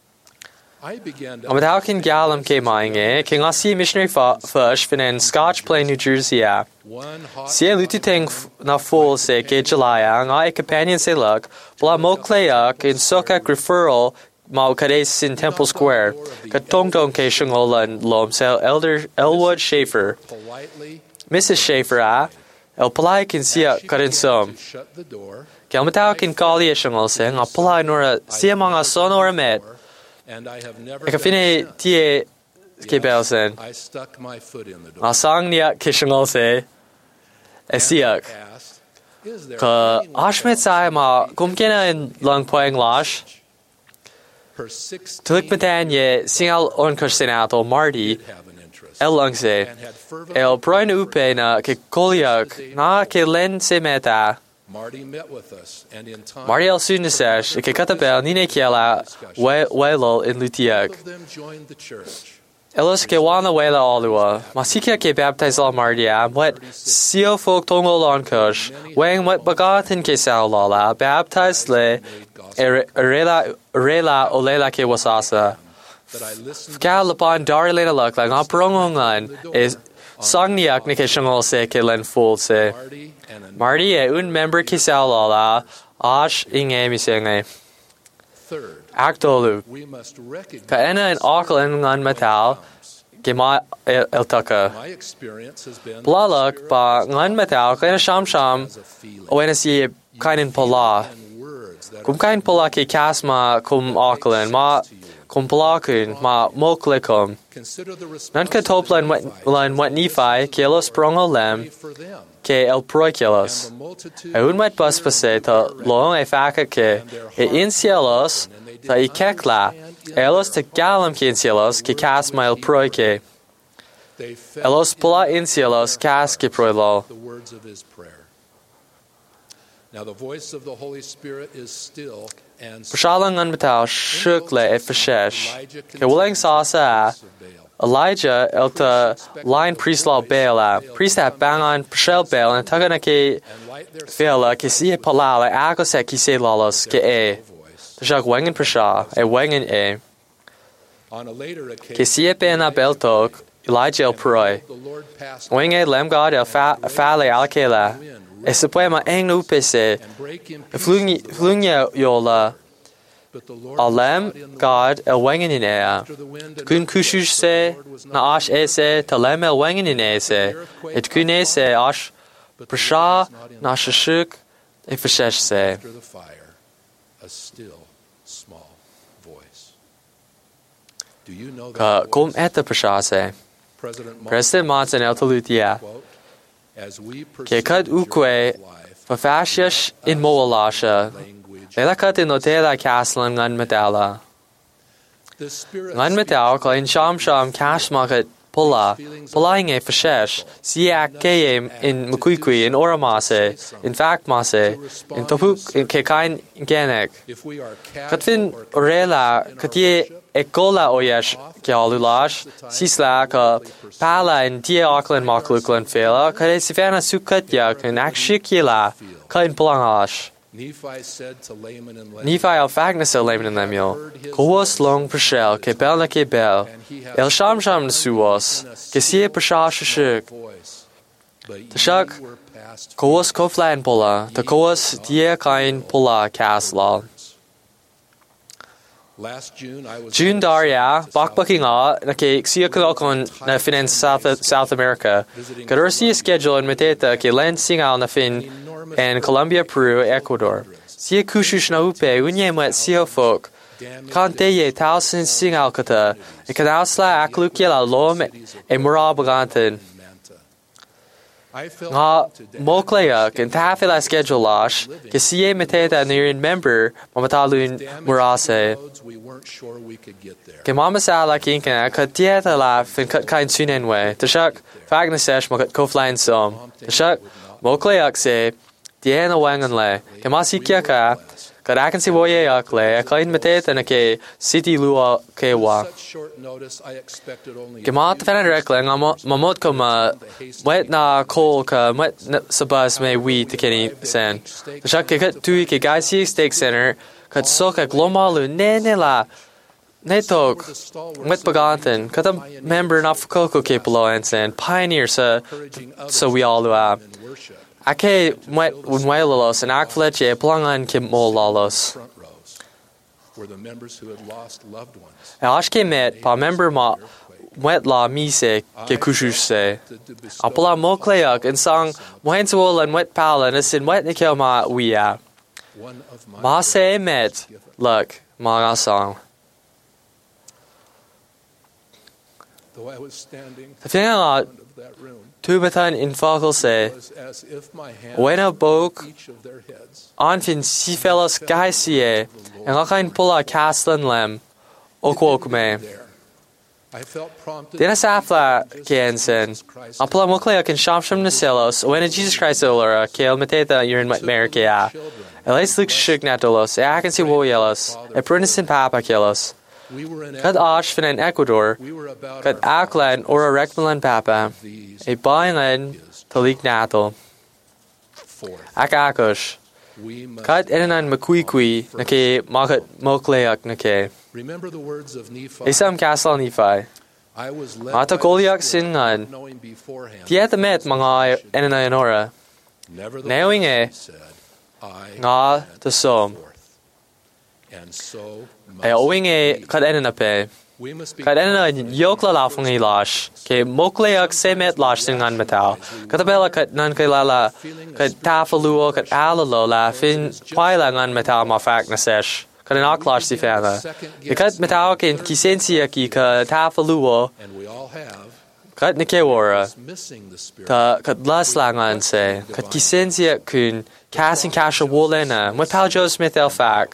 I began to Am metal kin galam ke mainge king I see missionary fish fin in Scotch Plain, New Jersey. one hot Sie lutiting na full se ke Jalaya nga e companion se look bla mo kleak in soka referral ma kade sin Temple Square ka tong tong ke shingolan lom sel elder Elwood Schaefer politely Missus Schaefer a el palai kin sia karin som shut the door, kelmata kin kali e shingol se nga palai nora sia manga son or met and I have never e ka been fine since. tie ke belsen I stuck my foot in the door. nga sang nia ke shingol se e siak Asked, is there ka anyone ashmet sai ma kum kena in lang poing lash her sixteen Tulik matan ye singal on kursinato Marty did have an interest el langse and had fervent el proin upe na ke koliak na ke len se meta Marty met with us, and in time Marty el sunesesh ke katabel nine kiela we welol in lutiak both of them joined the church. elos ke wana wela alua masika ke baptize al Martia what sio folk tongol on kush wang what bagatin ke saulala baptize le rela rela olela ke wasasa But I listened Gal upon Darlena luck like a prongongan is Songniak Nikishangol se ke len full se. to Marty and a Marty e un member kisalala ash inge misenge. third. Actolu. We must recognize Ka ena in Auckland ngan metal gema el taka. my experience has been Blalak ba ngan metal kena sham sham as a feeling oena si kainin pola. and words that Kum kain pola ke kasma kum Auckland ma kum polakun ma moklekum. consider the Nan ka toplan wat lan wat Nephi kelos prongo lem for them ke el proikelos. the multitude E un met bus pase ta long e faka ke e in cielos ta i kekla elos te galam ke in cielos ke kas ma el proike. they felt Elos pola in cielos kas ke proilo. the words of his prayer. Now the voice of the Holy Spirit is still and Pashalang an metal shukle e fashesh. Ke wulang sasa Elijah el ta line priest law baila. Priest at bangan pashel bail and tagana ke fela ke si e palala akose ki se lalos ke e. Tashak wengen pasha e wengen e. on a later Ke occasion si e pena beltok Elijah el proi. the Lord passed Weng e lem god el fa fale alkela. E se poema eng no pese. and break in E flungi flungia yola but the Lord alem god el wengen in ea. after the wind and Kun kushush se na ash e se talem el wengen in e se. Et kun e se ash prasha na shashuk e fashesh se. after the fire a still small voice. Do you know Ka that kum voice? eta pashase. President President Martin el Talutia. quote, as we Ke pursue kad the journey ukwe of life, fafashish in moalasha. language, Lela kat in otela kaslan ngan medala. the Spirit Ngan medal ka in sham sham cash market pulla. Pulla inge fashesh. Siak kayem in mukukui in oramase. In fact mase. In topuk in ke kain genek. if we are Kat fin casual or orela kat ye ekola oyesh ke alulash. Sisla ka pala in dia auckland makluklan fela. Ka sifana sukat ya kan akshikila. Ka in pulangalash. Nephi said to Laman and Lemuel, Nephi al fagnasa lemen in Lemuel. Kowas long pershel ke bel na ke bel. El sham sham na suwas. Ke sie persha shishuk. voice, but Tashak. ye were past Kowas koflan pulla. Ta kowas dia kain pulla kaslal. Last June, I was June Daria, bakbaking a, na ke sia kalokon na fin South South America. Kadorsi schedule in meteta ke len singal na fin in Colombia, Peru, Ecuador. Sia kushush na upe unye met sia folk. Kante ye tausen singal kata. E kadausla aklukiela lom e murabagantin. I felt Nga today moklea ken tafila schedule lash ke sie meteta nirin member mamatalun murase. roads we weren't sure we could get there. Ke mama sa la kinkana ka tieta la fin kat kain sunenwe. Tashak fagna sesh mo kat koflain som. Tashak mokleak se diena wangan le. Ke masikia ka ka akan si woye ak le ka in meteta na ke city lua ke wa. Such short notice, I expected only Ke ma tafana rekle nga mamot ko ma wet na kol ka wet sabas me we te keni sen. Tashak ke kat tui ke gaisi steak center kat soka glomalu ne ne la Netok, met baganten, kata member na fukoko ke polo ensen, pioneer sa sa we all lua. Ake met unwailalos and akfleche plangan ke molalos. front rows were the members who had lost loved ones. E ashke met pa member ma wet la mise ke kushush se. Apola mokleak and sang mohensuol and wet pala and asin wet nikel ma wea. One of my Ma se met, look, ma song. though I was standing The thing in a front of that room, tubatan in fakal se, was as if my hand when a bok each of their heads. Anfin si fellas gaisie, and lakain pulla castlin lem, okwok me. There, I felt prompted Dina to safla speak kensen, Jesus Christ apla moklea can shamsham naselos, when a Jesus Christ olora, kael meteta you're in merikea. Elais luk shignatolos, e akan si woyelos, e prunisin papa kelos. We were in Kad ash fin in Ecuador, we were about kad our aklan or a rekmalan papa, these e bainlan talik natal, fourth. akakosh. We must Kad enanan makuikui, na ke makat mokleak na ke. remember the words of Nephi. Isam castle Nephi. I was led Mata by the goliak Spirit, sin ngan. knowing beforehand. Tieta met mga enanayanora. Nevertheless, Naewing e, he said, I nga went to som. forth. And so must E owing e we. kad enanape. We must be Kad enanan yokla lafung e lash. Ke mokleak se met lash sin ngan metal. Katabela kad nan kay lala. Kad tafaluo kad alalo la fin paila ngan metal ma fak na sesh. Kad an aklash si fana. Kad metal kin kisensia ki ka tafaluo. and we all have Kad nikewara. is missing the Spirit. Ka kad laslangan se. Kad kisensia kun casting kasha wolena. Mo pal Joe Smith el fak.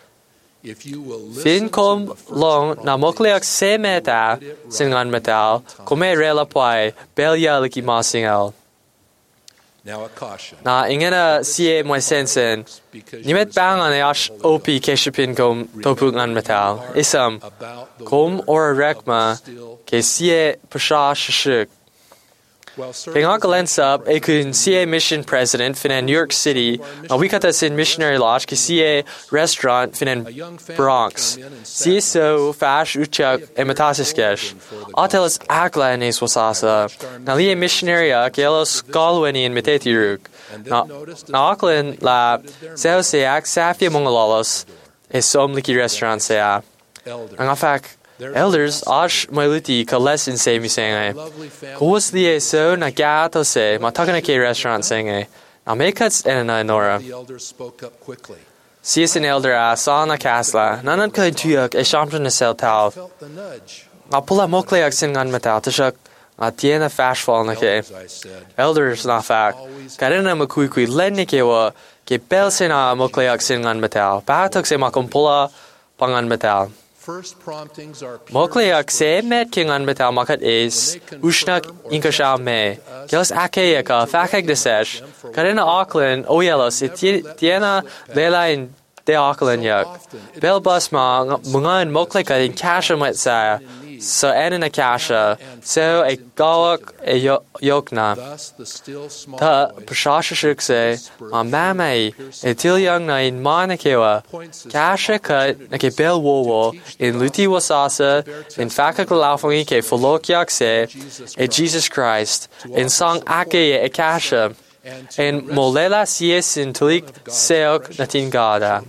If you will listen Fin to kom the first long na prompting, mokleak se meta singan metal. Kome rela pwai belia liki masingel. now a caution. Na ingena sie mo sensen. Because Ni met you bang an eash opi keshipin kom topuk ngan metal. Isam about the kom word or a of the rekma still ke sie pasha shishuk. while serving Keng as Lensup, e kun C A mission president fin in New York City, na wikata sin missionary lodge ke C A restaurant fin in Bronx. C A so fash uchak e matasiskesh. Atelis akla enes wasasa. Na li e missionary a ke elos galweni in metetiruk. Na na aklen la seo se ak safia mongololos e som liki restaurant se a. elder. Ang afak elders ash mailiti ka lesson se mi senge. Lovely family. Kuwas li e so na gato se ma takana ke restaurant senge. Na me cuts en na nora. The elders spoke up quickly. Sias an elder a sána casla, nanan caid tuach e siamtra na seltáil. Felt the nudge. Nga pula moclaach sin gan metal, tasach nga tiena fashfall na ke. As I said, Elders na fac, karina makuikui lenni ke wa, ke bel sin a moclaach sin gan metal, pahatok se makumpula pangan metal. first promptings are pure Moclaach se met king an metal makat is, ushnak inka shao me, gels ake ka fakag de sesh, karina Auckland oyelos, it tiena lela in de Auckland yak. Bel bus ma mungan moclaach in kasha met sa, so en a kasha, so a gawak a yokna. thus the still small Ta voice prashashashuk se, ma mamai, e til young na in manakewa, kasha cut na ke bel wowo, in luti wasasa, in fakak laufangi ke folokyak se, e Jesus Christ, in song ake e kasha, in molela sies in tulik seok natin gada.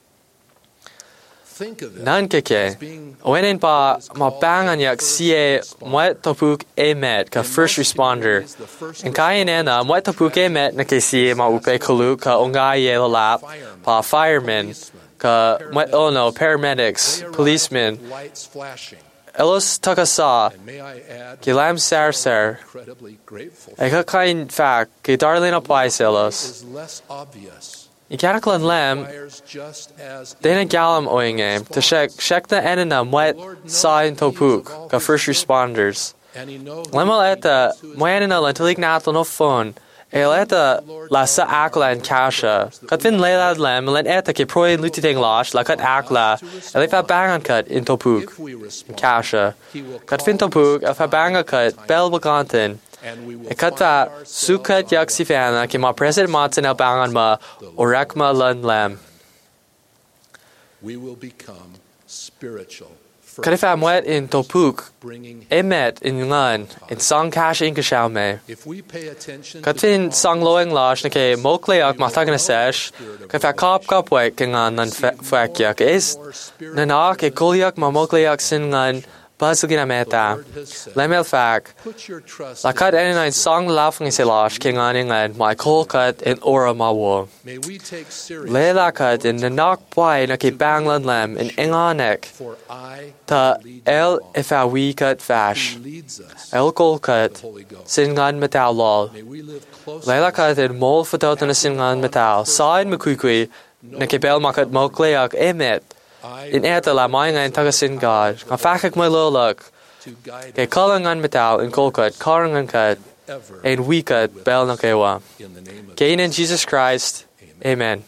think of it Nan as keke, being oenin pa ma bangan yak sie mwet topuk e met ka first responder. In kain ena, mwet topuk e met na ke sie ma upe kulu ka unga ye lap, pa firemen, ka mwet ono, paramedics, policemen, lights flashing. elos takasa, And may I add, ki lam sar sar, incredibly grateful e ka kain fact, ki darlin apay selos. is less obvious. I kanaklan lem, Fires just as Dana galam oingame to check check the enena mwet sign topuk ka first responders. and he knows Lemal eta mwenena lantilik natal no phone. El eta la sa akla en kasha. Katvin leilad lem len eta ke proin lutiteng lash la kat akla. El fa bangan cut in topuk if we respond, kasha. he will Katvin call topuk us el fa banga cut bel bagantin. and we will E find kata ourselves sukat yak sifana ke ma president matsen el bangan ma orakma lan lem. we will become spiritual first, Karifa mwet in topuk bringing emet in ngan in song cash in kashaume. if we pay attention to Katin song loing lash na ke mokleak matagana sesh. Kafa kop kop wek ngan nan fakyak is nanak e kolyak ma mokleak sin ngan bazugina meta. Lemel fak. put your trust La kat en nine song laughing se lash king an ngan my kol kat in ora ma wo. may we take seriously Lela kat in the knock boy na ke banglan lem in inganek. for I Ta lead el you all. if a we cut fash. He leads us El kol kat the Holy Ghost. sin ngan metal lol. May we live close Leila kat in mol fatot na sin ngan metal. Sain makukui na ke bel makat mokleak emet. I In eta la mai ngayon taga sin God. Nga fakak mo lolak. to guide Kay kalangan metal in kolkat, karangan kat, ever and we kat bel na kewa. in the name of Kain in Jesus Christ. Amen.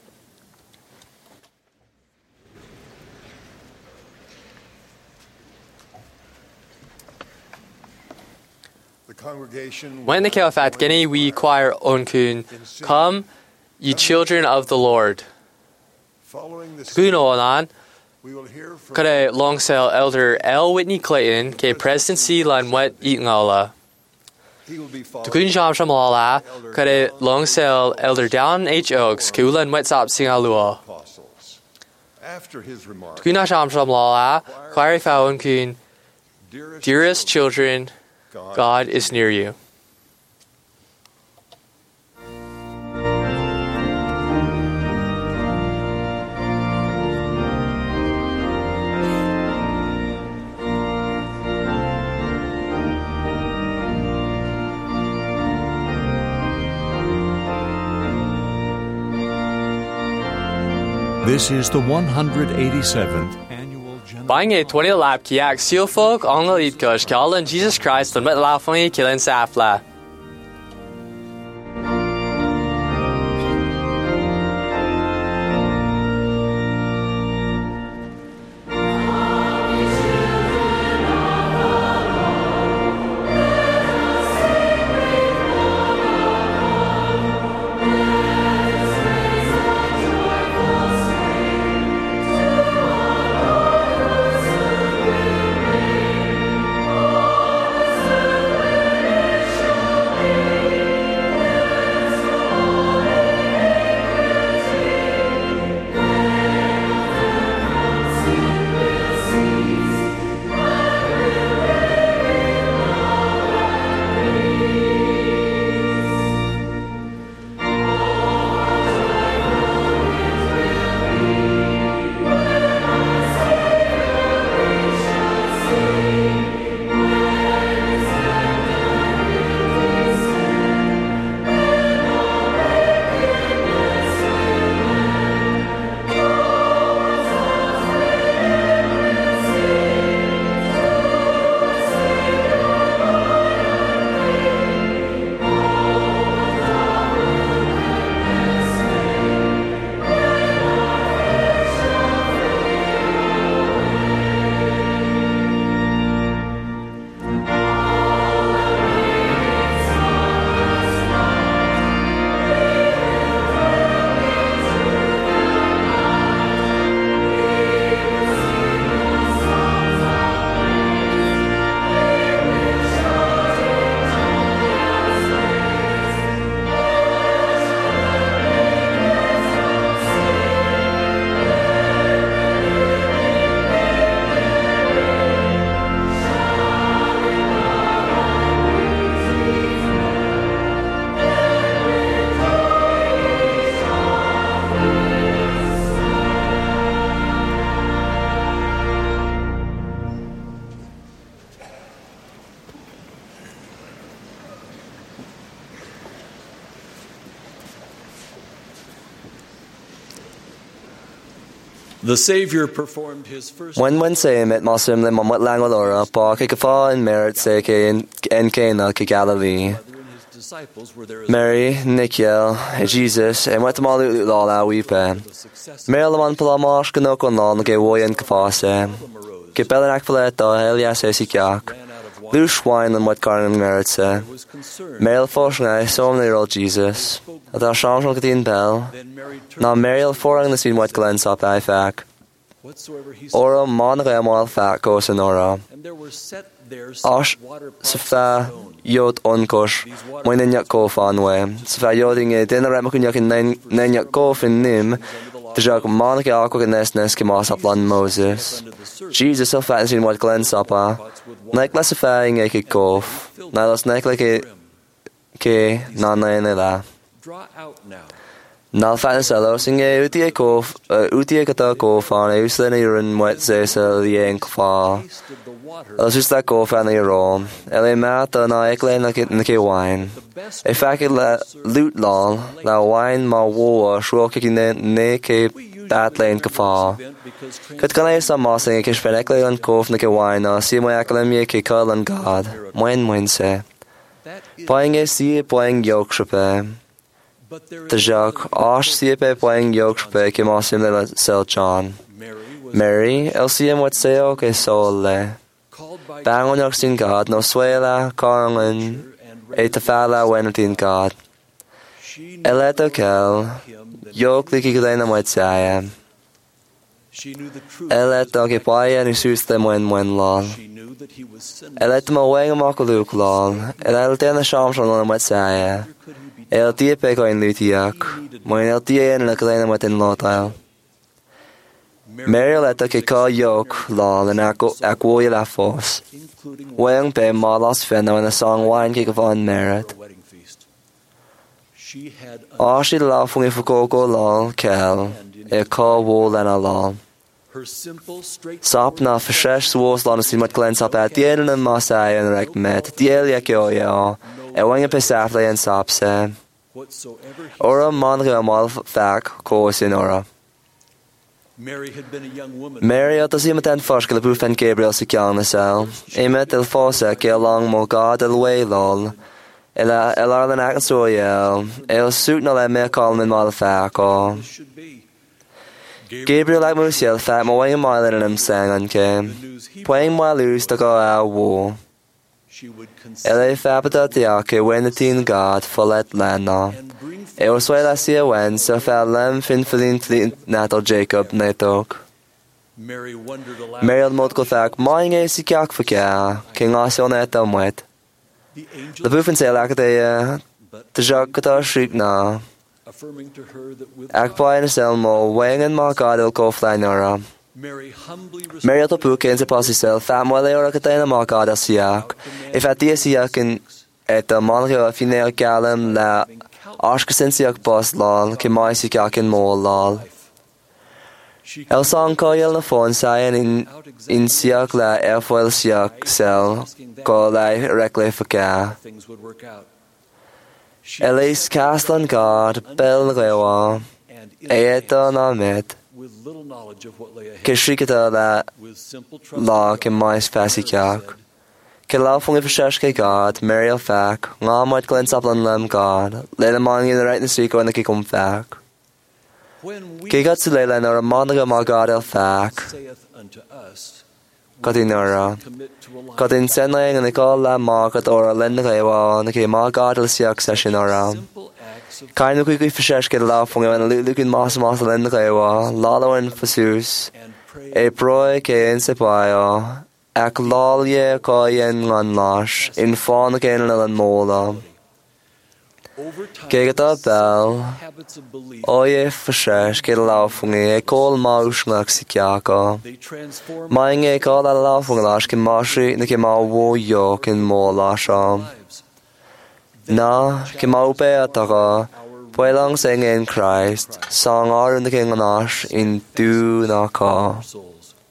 The congregation When the kalafat geni we choir onkun, come, ye children of the Lord. following this Kuno onan, we will hear from kare longsel elder L. Whitney Clayton, ke presidency lan wet eatngala. he will be followed Tukun sham shamala, kare longsel elder Down H. Oaks, ke ulan wet sop singalua. apostles. After his remarks, Tukuna sham shamala, choir fa onkun, dearest, dearest children, God, God is near you. This is the one hundred eighty-seventh annual general. Buying a twenty lap kiak seal folk on the lead kush, calling Jesus Christ, and met laughing, killing safla. The Savior performed his first When when say met Muslim le mamat langolora pa ke kafa in merit say ke in en Cana ke Galilee. disciples were there as Mary, Nikiel, Jesus, and what the malu la la weepe. Mary the man pala marsh gano kon lan ke woyen kafase. Ke belanak paleta Elias esikiak. Lush wine and what garden merit se. Mary forshna so many roll Jesus. At our change on Katin Bell. Na Mary forang the scene what glens up I fac. whatsoever he said. Ora monre mal fac goes in ora. And there were set there Ash water pots Safa Yod onkosh, moin yak kof anwe. Safa yoding a dinner ramakunyak in nine yak kof in nim, the jug monica aqua nesnes kemas upland Moses. Jesus so fat in what glen supper, like less affaring a kof, nalos neck like a ke nana in la. draw out now. Nal fat salo sing a uti a kof, uti a kata kof on a uslin a urine wet say so the yank fa. Als just that go fan your own. Ele mata na eklen like it in the wine. A fact la loot law, la wine ma war, shro kicking ne ne ke that lane kafa. Kat kan I some mossing a kish penekle on kof nike wine, or see my academy ke call on God. When when say. Buying a see buying yokshape. The Jacques Ash see pe buying yokshape ke mossim le sell John. Mary, el see him what say okay soul le. Bang on your sin God, no swela, Carlin, a tafala when God. Eleto kel, yok liki glena might say. Eleto ke paya and sus them when when long. Elet ma wang makaluk long, and I'll tell the sham from on might say. El tia peko in lutiak, when el tia and la glena might in lotile. Mary letta ke ka yok law and aqua la force. Wang pe malas fenna when a song wine kick of on merit. Ah, she laughing if go go law kel, a ka wall and a law. Sap na feshesh swos lan si mat glens up at the end and masai and rek met, the elia ke oya, a wang a pesafle and sap se. Ora manra mal fac, course in ora. Mary had been a young woman. Mary had as iemand en forskele boef en Gabriel se kjane sel. Imet el fosse ke lang mo God el way lol. Ela el ar den aken so yel. El suit na le me kalm in mal fac o. Gabriel like mo sel fac mo way mile in him sang an ke. Pwing mo lose to go out wo. Ela fabata tiake when the teen God follet lana. E was why last year when so far lem fin filin natal Jacob netok. Mary wondered aloud. Mary had multiple fact, mine is the kak for care, King Arthur net on wet. The buffen say like the the Jacques Kata shriek na. Affirming to her that with Akpa in a selmo, weighing in my God, il go fly nora. Mary humbly Mary had a book in the posse cell, fam while they are a catena my God as siak. If at the siak in at the monarch of female gallum la Ashkasensiak boss lol, ke mai siak in more lol. El sang koyel na phone sayen in in siak la airfoil siak cell, ko la rekle faka. things would work out. Elise cast on God, bel rewa, eeta na met, With little knowledge of what lay ahead. ke shrikata la With simple trust la ke mai spasiak. Ke laufung if shesh ke God, Mary fac, nga might glens up on lem God, let him on in the right in the secret when the kick fac. when we Ke got to lay nor a monaga my God el fac, saith unto us, got in nora. commit to a life. Got in senlang and they call la market or a lend rewa, and ke my God el siak session around. Simple acts of Kind of quickly for shesh ke laufung and look in mas mas lend rewa, lalo and fasus, and pray e proi ke in sepaio. Ac lolje koyen ngan lash, in fawn again an mola. over time. Gegata bell, Habits of belief. oye fashesh ke laufungi, e kol maush ngak sikiaka. They transform Maing e kol a laufung lash ke mashi ne ke mau wo yo kin mo lasha. lives. Na, ke mau pe ataka, pwelang sing in Christ, song ar in the king anash, in du na ka. Souls.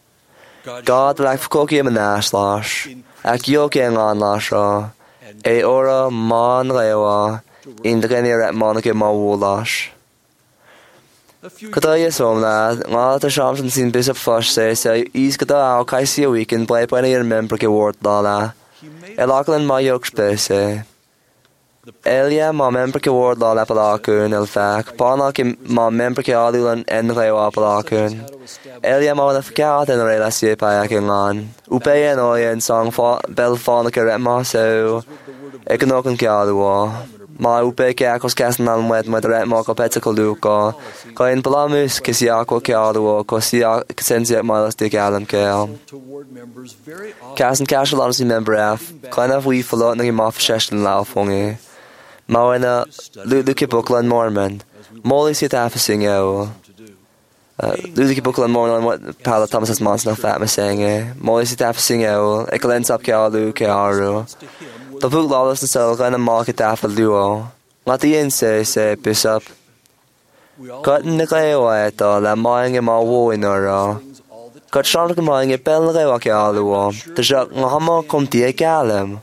God like fkoki im nash lash, ac yo king an lasha, e ora man rewa, in the geni ret monike ma wo lash. Gyda Iesom na, ngā ta siam sy'n sy'n bishop flush se, se is gyda au caisi a weekend, ble bwena i'r membr ge ward la la. E laglan ma yog spe se. Elia ma membr ge ward la la palakun el fac, pana ge ma membr ge alulan en reo a palakun. Elia ma wana fgad en reila si e paia ge ngan. Upe en oia en sang bel fana ge retma so, e ganogan ge alua. Ma upe ke akos kasan al mwet mwet ret mo ko peta ko luka. Ko in palamus ke si ako ke aluo ko si sensi at malas de galam ke al. Kasan casual honestly member F. Kind of we follow na ma fsheshen lao fongi. Ma wena luke buklan mormon. Molly si ta sing yo. Luke buklan mormon what pala Thomas Mons na fat ma sing. Molly si ta sing yo. Eklens up ke alu ke aru. The book lawless and so gonna market after luo. Not the inse say bishop. Got in the gay to la mine in my war in or got shark mine a bell rewaki aluo. The jacques Mahama come to a galem.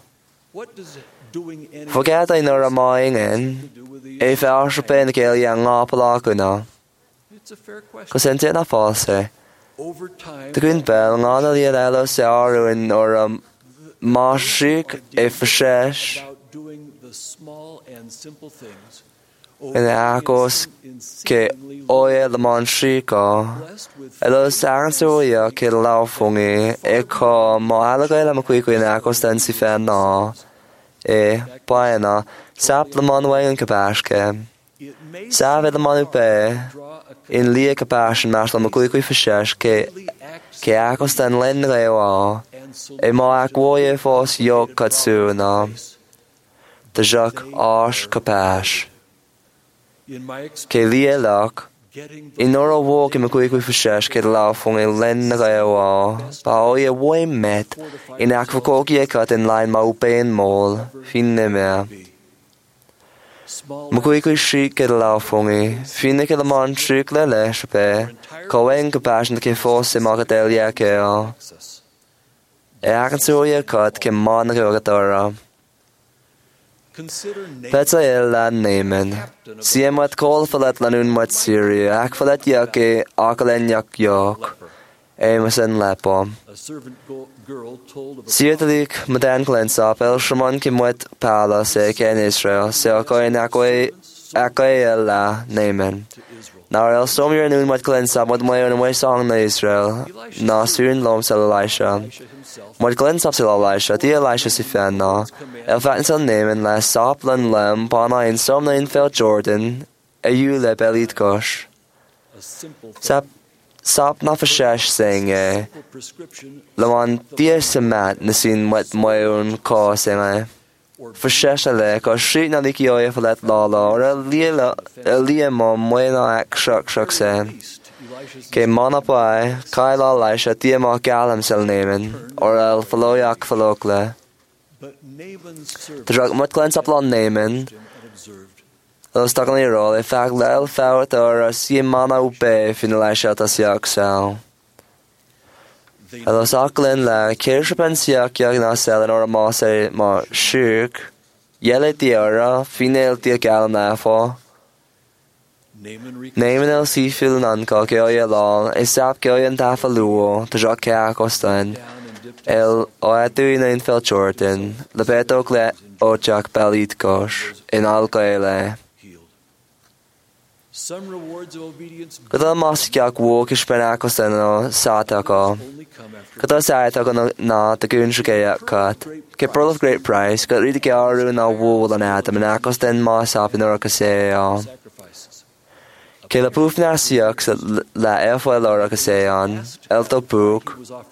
Forget I know a mine in. If I should pay the gale young apalacuna. Cosente na false. The green bell, none of the yellow sorrow in or um. Mashik e fshesh in akos ke oye the manshika elo sansoya ke laufungi e ko moalaga la makwiko in akos dan si fena e paena sap the manway in kapashke save the manupe in lia kapash mas la makwiko fshesh ke ke akos dan len rewa e ma akwoye fos yok katsu na the jacques ash kapash ke lie lak in ora walk in makui kui fshesh ke la fong e len rewa pa oye woy met in akvokoki kat in line ma upen mol finne me makui kui shi ke la fong e finne ke la man shik le le shpe ko en kapash ke fos e magadelia ke E agan suoia cod ke man rogadora. Peta il lan Naaman. Siem wat kol falet lanun wat Syria. Ak falet yake akalen yak yok. Amos en lepo. Sietalik madan glensop el shaman kim wet pala se ke in Israel. Se akoy nakwe akoy el la Naaman. Now el somir nun wat glensop wat mayon way song na Israel. Na surin lom sel Elisha. Wat glensop sel Elisha, di Elisha si fan na. El fatin sel Naaman la sop lan lem pana in som na in fel Jordan. E yu le belit gosh. Sap sop na fashesh sing e. Lawan dia semat na sin wat mayon ko sing e. Fashesh ale ko shit na liki oye falet lala or el lia el lia mo mwena ak shak shak sen. Ke mana pai kai la Elisha dia ma galam sel Naaman or el faloyak falokle. The drug mat glens up lan Naaman. Los stuck on the roll, in fact, Lel fought or a sea mana ube fin Elisha tas yak sal. Los aklen la kirshapen siak yak na selen or a mase ma shuk. Yele diara, finel dia galam na fo. Naaman el si fil nanka ke oye lal, e sap ke oye ntafa luo, te jak ke akostan. El o atu in ein fel Jordan, le beto gle o jak belit gosh, in alka ele. Gyda masgiag wog ysben agos yno sata go. Gyda sata go na dy gwn sy'n geia cat. Ke Pearl of Great Price, gyda rydw i arw na wwl yn adam yn agos den mas ap yn o'r gyseo. Ke la pwf na siag la efo o'r gyseo, el do bwg.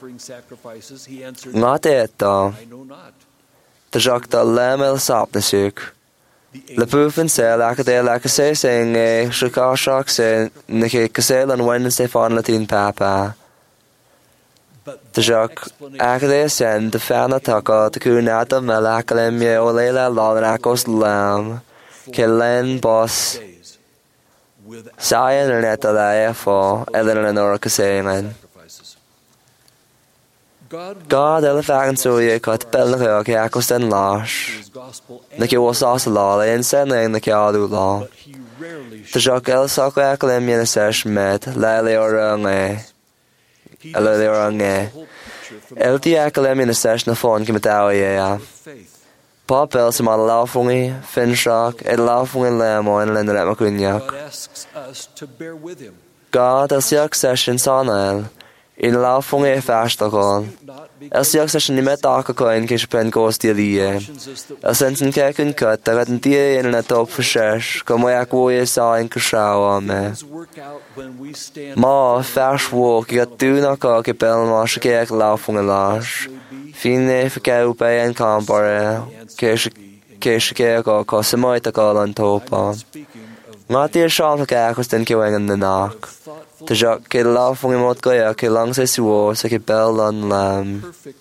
Nga de eto. Dy jog da lem el sap na syg. Le pufen se la que de la que se sing e shaka shak se ne ke se lan Wednesday fan latin papa. De jak agde sen de fana taka de kunata malakalem ye olela la akos lam ke len boss Sayan neta la efo elen en or que se len. God ele fagan suya cut bell na kaya kaya akos den lash. Na kaya wasas la le in sen le na kaya du la. Ta jak el sa kaya klem yen sesh met la le orang e. Ele le orang e. El ti aklem yen sesh na phone kim tao ye ya. Pop el sa mal laufungi fin shock et laufungi le mo en len ret makunyak. God el siak session sanel. In laufungi e fastakon. El siak session ni met akakoin kish pen gos di lie. El sensen kekun cut da gat die in na top for shesh. Kom we ak wo ye sa in kashaw me. Ma fash wo ki gat du na ka ke bel ma shke ek laufungi lash. Fine fke upe en kampare. Kish kish ke ka ka semoi ta ka lan topa. Nga ti shal ka akos den ke wen na nak. Ta jak ke laufungi mot ka ya ke lang se suo se ke bel lan lam.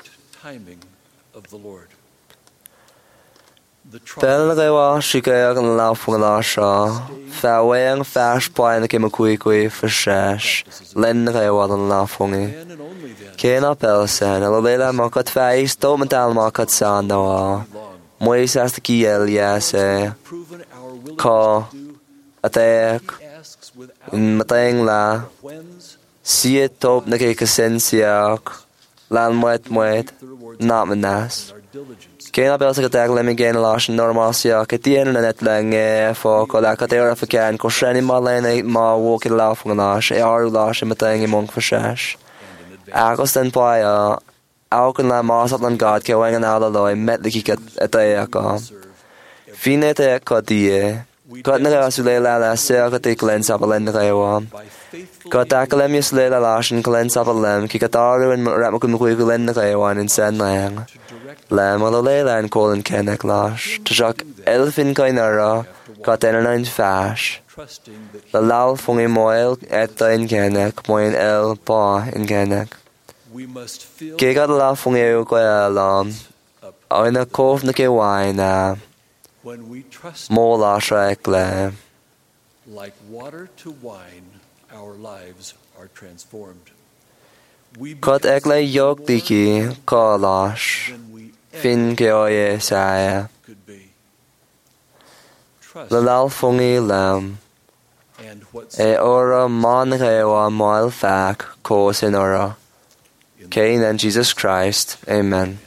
Bel ga wa shike ak laufungi la sha. Fa wen fash point ke ma kui kui for shesh. Len ga wa lan laufungi. Ke na bel sen la lela ma kat fais to mental ma kat san na. Mois as ki el ya se. Ka atek in mateng la sie top na ke kasensiak lan mwet mwet na menas kena bel sa tag lemi gen lash normal sia ke tien na net lang e fo ko la ka ter african ko shani malene ma wo ke la fu na she ar la she mateng mong for shash agos den pa au kan la ma sa lan god ke wen na la loy met li ki ata ka fine te ka die God na kaya sulela la siya kati klen sa palen na kaya wa. God akalem yung sulela la shin klen sa palem ki kataru and rap makumukui klen na kaya wa in sen lang. Lem alalela and kolin kenek lash. Tajak elfin kay nara God ena in fash. La lal fungi moel etta in kenek moin el pa in kenek. Ki God la fungi yu kaya lam. Ay na kof na kaya wine na. More la like water to wine, our lives are transformed. Kat ekle yok diki kalash fin ke oye saya. Lalal fungi lam. E ora man rewa moil fak kos in ora. Kain and Jesus Christ. Amen.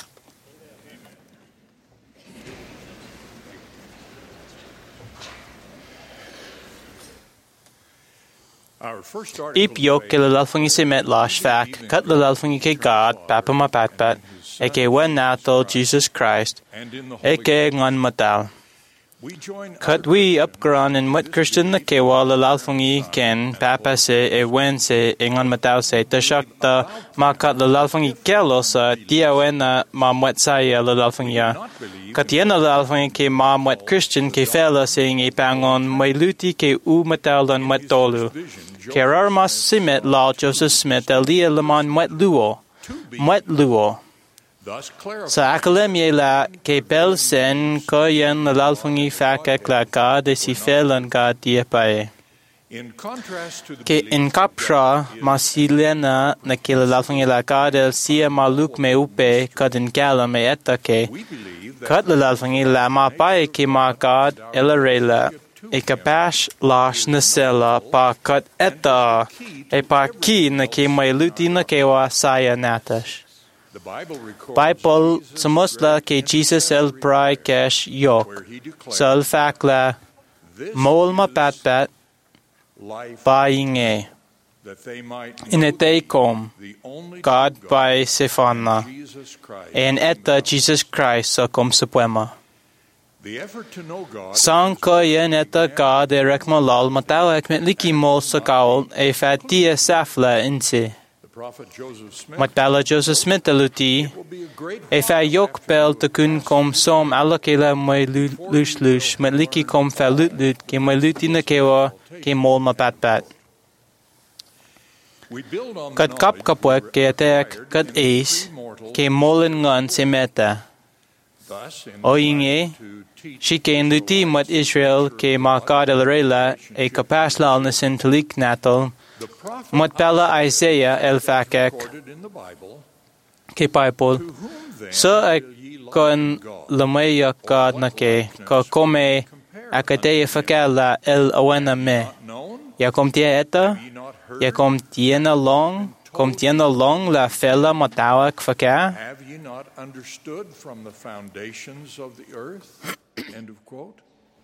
Ip yok ke lalfungi se met lash fak, kat lalfungi ke God, papa ma patpat, e ke wen nato Jesus Christ, e ke ngan matal. Kat we upgran in wat Christian na ke wa lalfungi ken, papa se e wen se e ngan matal se, ta shakta ma kat lalfungi kelo sa, dia wen na ma mwet saya lalfungi ya. Kat yen lalfungi ke ma mwet Christian ke fela se ngi pangon, may luti ke u matal dan mwet tolu. Kerar mas simet la Joseph Smith elia laman mwet luo, mwet luo. Sa akalemye la ke pel sen ko yen lalfungi fakak la ka de si felan ka tiepae. Ke in kapsha masilena na ke lalfungi la ka del sia maluk me upe kad in kala me etta ke. Kad lalfungi la ma pae ke ma kad elarela. E kapash lash na sela pa kat etta e pa ki na ke may luti na kewa saya natash. Bible samusla ke Jesus el prai kesh yok sal fakla mol ma pat pat buying in a day kom God by sefana and etta Jesus Christ so kom suprema. Sang ko yen etta God e rekma lal mataw ekmet liki mol sakaol e fatia safla insi. Matala Joseph Smith aluti e fa yok pel te kun kom som alakela mai lush lush met liki kom fa lut lut ke mai luti na kewa ke mol ma pat pat. Kat kap kapwek ke atek kat ace ke molin ngan se meta. Oyinge she came to team with Israel ke makad el rela e kapas la alnasin talik natal mat pala Isaiah el fakek ke Bible. So ay kon lumaya God na ke ko come akate fakala el awana me. Ya kom tie eta ya kom tiena long kom tiena long la fela matawa kfaka. Have ye not understood from the foundations of the earth? End of quote.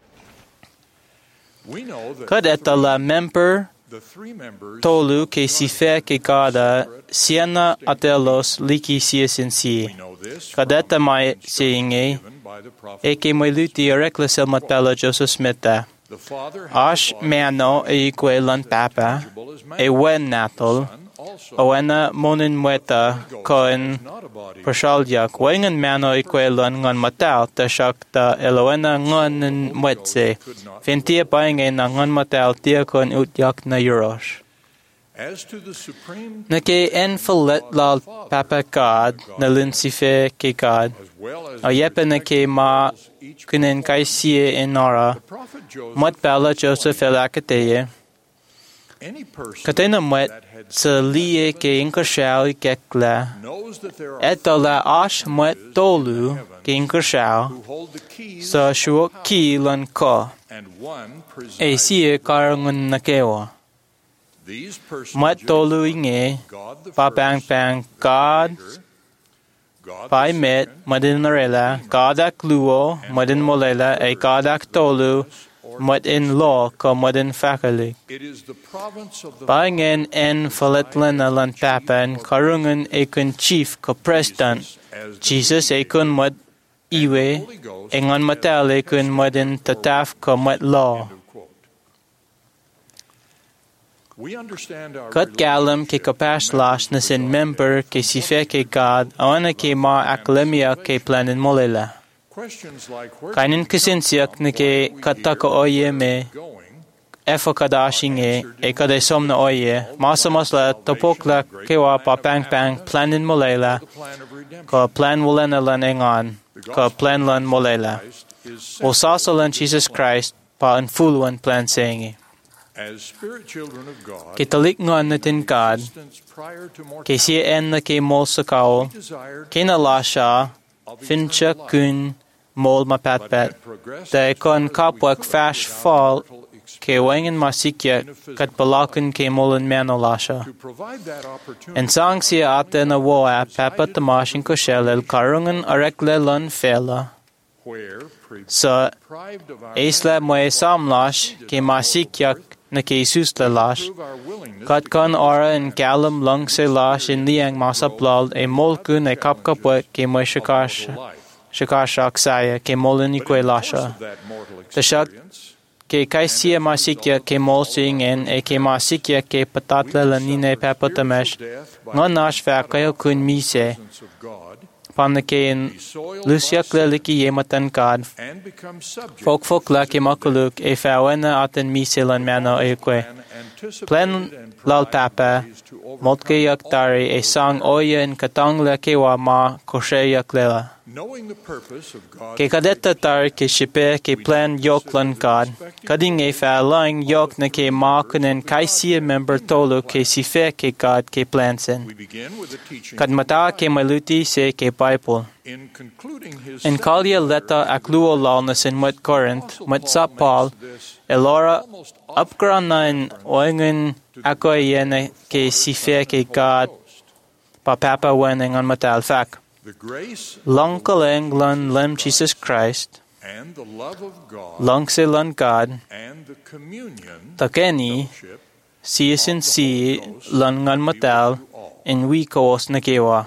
We know that Kad eta la member the three members tolu ke si fe ke kada siena atelos liki siesin si. Kad eta mai siinge e ke mai luti orekla sel matala Joseph Smitha. Ash meano e ikwelan papa e wen natol Owena monin mweta koen pershalyak wengan mano ikwelan ngon matal ta shakta elowena ngon mwetse fintia painge na ngon matal tia kon utyak na yurosh. as to the supreme Nake en falet lal papa God na lunsife ke God ayepe nake ma kunen kaisie enara mat bala Joseph elakateye Katena mwet sa liye ke inkershao ikekla etola ash mwet tolu ke inkershao sa shuok ki lan ko e siye karangun nakewa mwet tolu inge pa pang pang God pa met madin narela God ak luo madin molela e God ak tolu Mud in law ko mud in faculty. Bangen en faletlan alan papan karungan ekun chief ko president. Jesus ekun mud iwe engon matal ekun mud in tataf ko mud law. Kat galam ke kapash lash na sin member ke sife ke God awana ke ma aklemia ke planin molela. Kainin kisinsiak na ke kataka oye me efo kadashinge e kada somna oye masamasla topokla kewa pa pang pang planin molela ko plan wala lan engan ko plan lan molela o sasalan Jesus Christ pa an fuluan plan saying Kitalik ngon natin God ke siya en na ke mol sakao kinalasha fincha kun mol mapatpat da kon kapwak fash fall ke wangan masikya kat balakun ke molan manolasha en sang siya ate na woa papat tamashin ko shell el karungan arekle lon fela sa isla moe samlash ke masikya na ke Jesus lash kat kon ora en kalam lang se lash in liang masaplal e molkun e kapkapwak ke moe shakash Shakashak saya ke molin ikwe lasha. Tashak ke kaisia masikya ke mol singen e ke masikya ke patatla lanine papatamesh. Ngon nash fa kayo kun mise. Pan ke in lusyak leliki yematan kad. Fok fok la ke makuluk e fawena aten mise lan mano ekwe. Plen lal papa. Motke yak tari e sang oya in katang la kewa ma koshe yak lela. Ke kadeta tar ke shipe ke plan yok lan God, kading e fa lang yok na ke ma kunen kaisia member tolo ke sife ke God ke plan sen. Kad mata ke maluti se ke Bible. En kalia leta akluo lal na sen mat Corinth, mat sa Paul, elora upgran na in oingen ako yene ke sife ke God, pa papa weneng on matal fak. Long kaleng lan lem Jesus Christ, long se lan God, takeni, siyasin si lan ngan matal, in we kaos na kewa.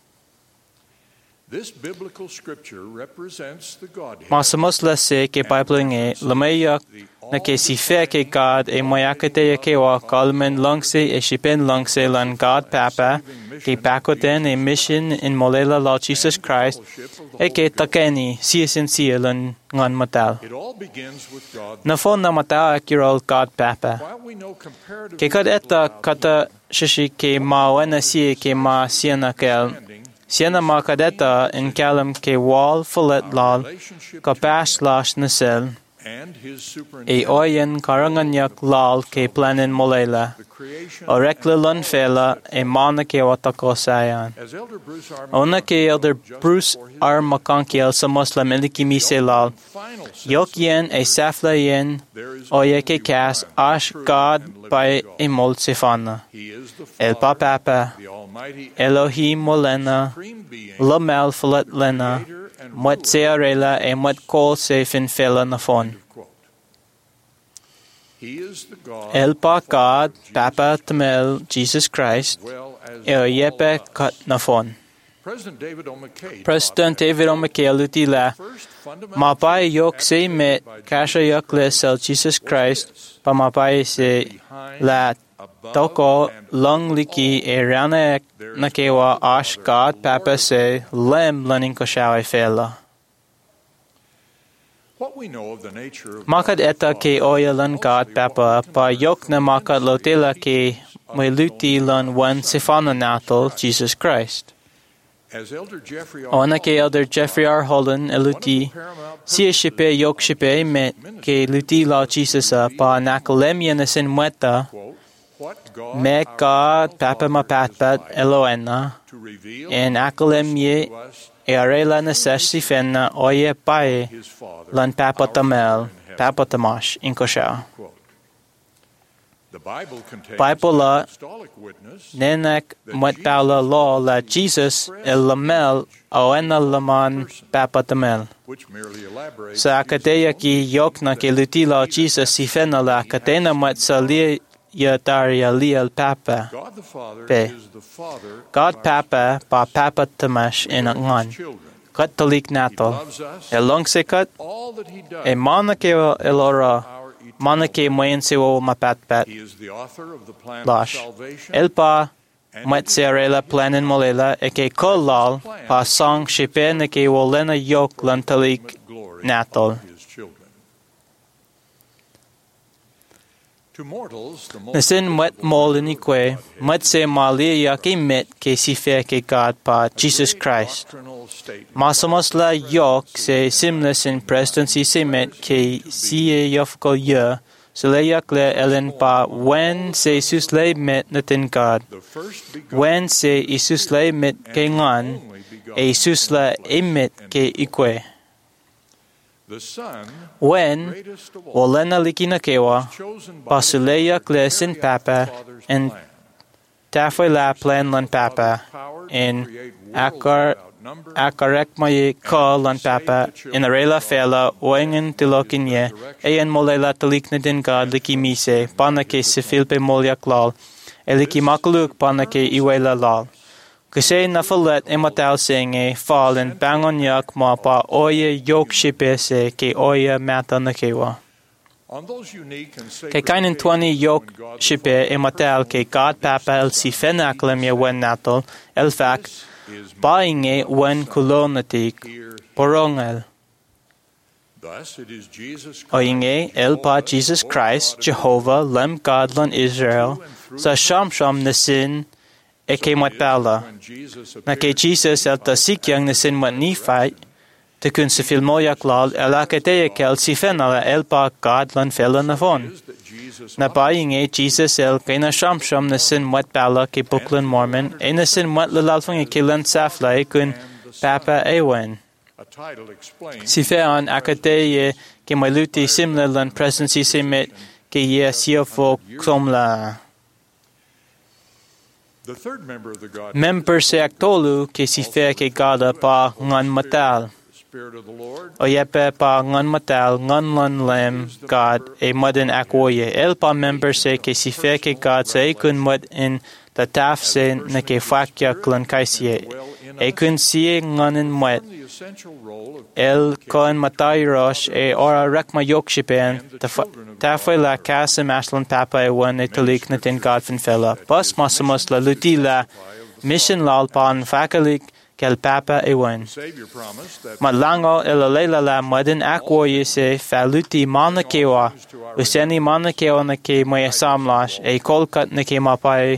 Masamos la se ke Bible nge lamayak na ke si fe ke God e mayakate ya kewa kalmen long se e shipen long se lan God Papa ke pakoten e mission in molela la Jesus Christ e ke takeni siyasin siya lan ngan matal. Na fon na matal akirol God Papa. Ke kad eta kata shishi ke ma wana siya ke ma siya na kel Siena ma kadeta in kalam ke wal fulet lal ka pash lash nasel and his e superintendent oyen karanganyak lal ke planin molela. the creation Orekle lun fela e mana ke watako sayan. as Elder Bruce R. Ona ke elder Bruce R. McConkiel sa Muslim iliki mise lal. final says, Yok yen e safla yen oye ke kas ash God by e mol sifana. he is the El Father, papa the Almighty Elohim molena supreme being, lamel fulat lena mwat se arela e mwat kol se fin fela na fon. quote. He is the God El pa God papa tamel Jesus Christ well as e oyepe kat na fon. President David O. McKay President David O. McKay luti la first fundamental mapai yok se met kasha yok le sel Jesus Christ pa mapai se la toko long liki e rana na kewa ash God papa se lem lenin ko shaw e fela. what we know of the nature of Makad eta ke oya lan God papa pa yok na makad lotela ke may luti lan wan sifana natal Jesus Christ. as Elder Jeffrey R. Ona ke elder Jeffrey R. Holland eluti siya shipe yok shipe met ke luti la Jesus a pa nakalemya na sin mueta quote, what God me God papa mapatpat eloena to reveal en akalemye to us e arela na seshi fenna oye pae his Father. lan papa tamel papa tamash inkosha. Quote. The Bible contains Bible la apostolic witness nenek mwet paula law la Jesus el lamel o ena laman papa tamel. which merely elaborates Sa akateya ki yok na ke luti la Jesus si fena la akatena mwet sa li ya daria li el papa. God the Father Pe. is the Father God papa pa papa tamash en of ngan. his children. Kat talik He nato. loves us. E long se kat All that he does e mana ke elora our eternal mana ke mwen se wo mapatpat He is the author of the plan of lash. salvation. El pa mwet se arela planin molela e ke kolal pa song shipe na ke wolena yok lan talik glory natol. of his children. To mortals, the most Nasin mwet mol ni kwe mwet se mali ya ke met ke si fe ke God pa Jesus Christ. doctrinal statement Masamos la yok se simles in presidency se met ke si e yofko ye se le yak le elen pa when se sus le met natin God. the first begotten When se isus le met ke ngan only begotten e isus la emet ke ikwe. the Son When greatest of all wolena likina kewa chosen by basileya klesin papa en tafwe la plan lan papa en akar akarek maye ka lan papa en arela fela oengen tilokinye eyen molela talikna din God liki mise pana ke sifilpe molya klal eliki makuluk pana ke iwela lal. Kasi nafalet ematal singe fallen bangon yak ma pa oye yok shipe se ke oye mata na kewa. on those unique and Ke sacred kainin twenty occasions yok when God the shipe Father ematal ke God papa el si fenaklam ye wen natol el fak is bainge wen kulonatik here. porongel. Thus it is Jesus Christ, Oinge el pa Jesus Christ Jehovah lem Godlan Israel sa sham sham nasin e ke matpala. when Jesus Na ke appeared Jesus el ta sikyang na sin mat ni fight, te kun se filmoyak lal el akateye kel si fenala el pa God lan fela na fon. is that Jesus Na baying e Jesus el kay na sham sham na sin mat pala ke Brooklyn Mormon, e na sin mat lalalfang e kilan safla e kun Papa Ewen. a title explains Si fe an akateye ke maluti simla lan presidency simit ke ye siofo kromla. the third member of the God Member se aktolu ke si fe ke gada pa ngan matal. Spirit of the Lord O yepe pa ngan matal ngan lan lem God e modern akwoye. El pa member se ke si fe ke God se e kun mod in the taf se na ke fakya klan kaisye. E kun siye nganin mod. the essential role of El kon matay rosh e ora rekma yokshipen tafwe la kasim aslan papa e wan e talik na tin God fin fella. Bas masamos la luti la mission lalpan fakalik kel papa e wan. Savior promised that Malango elalela la madin akwoye se faluti mana kewa useni mana kewa na ke maya samlash e kolkat na ke mapai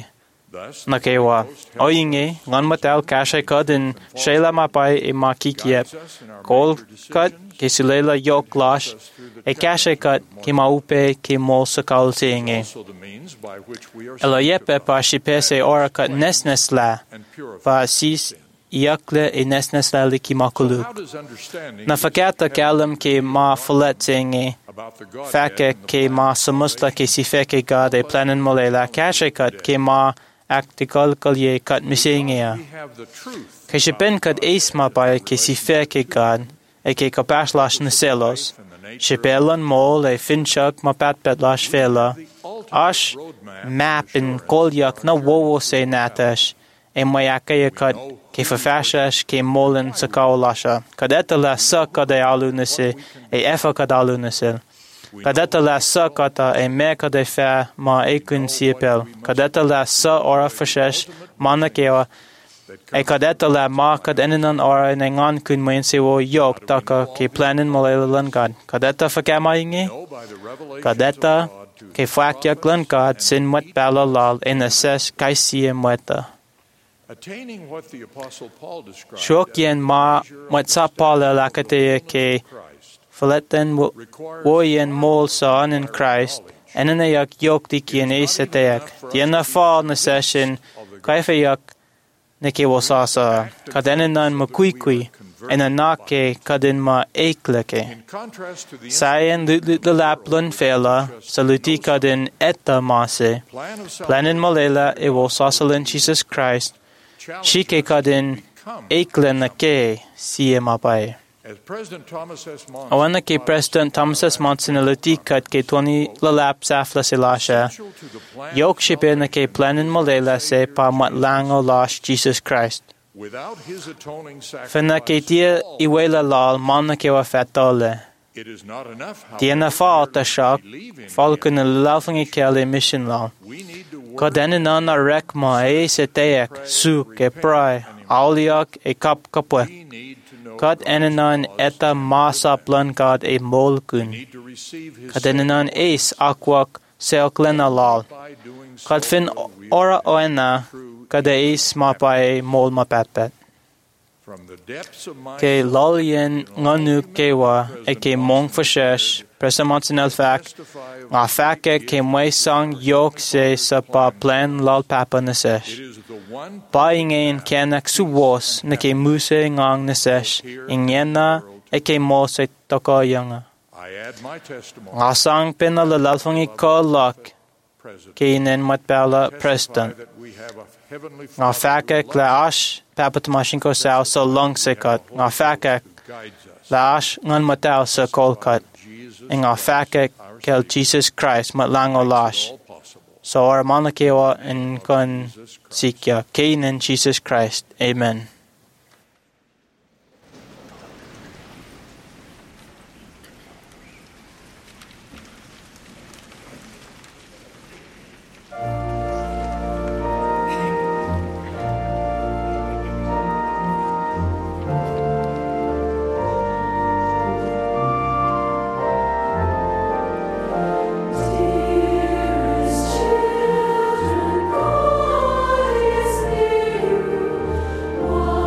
na kewa oinge ngan matal kasha kadin shela mapai e makikiep kol kat ke silela yok lash e kasha kat ke maupe ke mol sakal senge ela yepe pa shipese ora kat nesnes la pa sis iakle e nesnes la li ki makuluk na fakata kalam ke ma falet senge fake ke ma samusla ke si feke god e planen molela kasha kat ke ma actical kalye kat misingea ke shipen kat eis ma pa ke si feke god e ke kapash lash na selos shipelan mol e finchak ma pat pat lash fela ash map in kolyak na wowo se natash e mayakaya kat ke fafashash ke molen sakaulasha kadeta la sa kada alunase e efa kada alunase kadeta la sa kata e me kada fa ma ekun siepel kadeta la sa ora fashash manakewa e kadeta la ma kad enan ora nengan kun mense wo yok taka ke planen molelan god kadeta fakama inge kadeta ke fakya glan god sin mat bala lal in assess kaisia mata Shokien ma matsapala lakate ke Faletten woyen mol sa in Christ enayak yok dikien esetek diena fall na session kaifayak neke wasasa kadenan makuikui enanake kadin ma ekleke sayen lut the laplun fela saluti kadin etta mase planen molela e wasasalin Jesus Christ Shike kadin eklen na ke siye mapai. Awana ke President Thomas S. Monson aluti kat ke twenty lalap safla silasha. Yok shipe na ke planen molela se pa matlango lash Jesus Christ. Fena ke tia iwela lal man na ke wa fatole. Tiena falta shak falkun lalfangi kele mission lal. Kadenan na rek ma e seteak su ke prai auliak e kap kapwe. Kad enanan eta masa plan kad e molkun. Kadenan es akwak seoklena lal. Kad fin ora oena kada es mapai mol mapatpat. Ke lalien nganu kewa e ke mong fashesh presamantin al fak nga fake ke may sang yok se sa pa plan lal papa nasesh pa ingen kenak suwos na ke muse ngang nasesh ingena e ke mo se toka yanga nga sang pena lalfangi ko lak ke inen matbala president nga fake klaash papa tamashinko sao so long sekat nga fake laash ngan matao sa kolkat nga fake kel Jesus Christ matlango lash so our manakewa in kon sikya kainen Jesus Christ amen. Dearest children, God is near.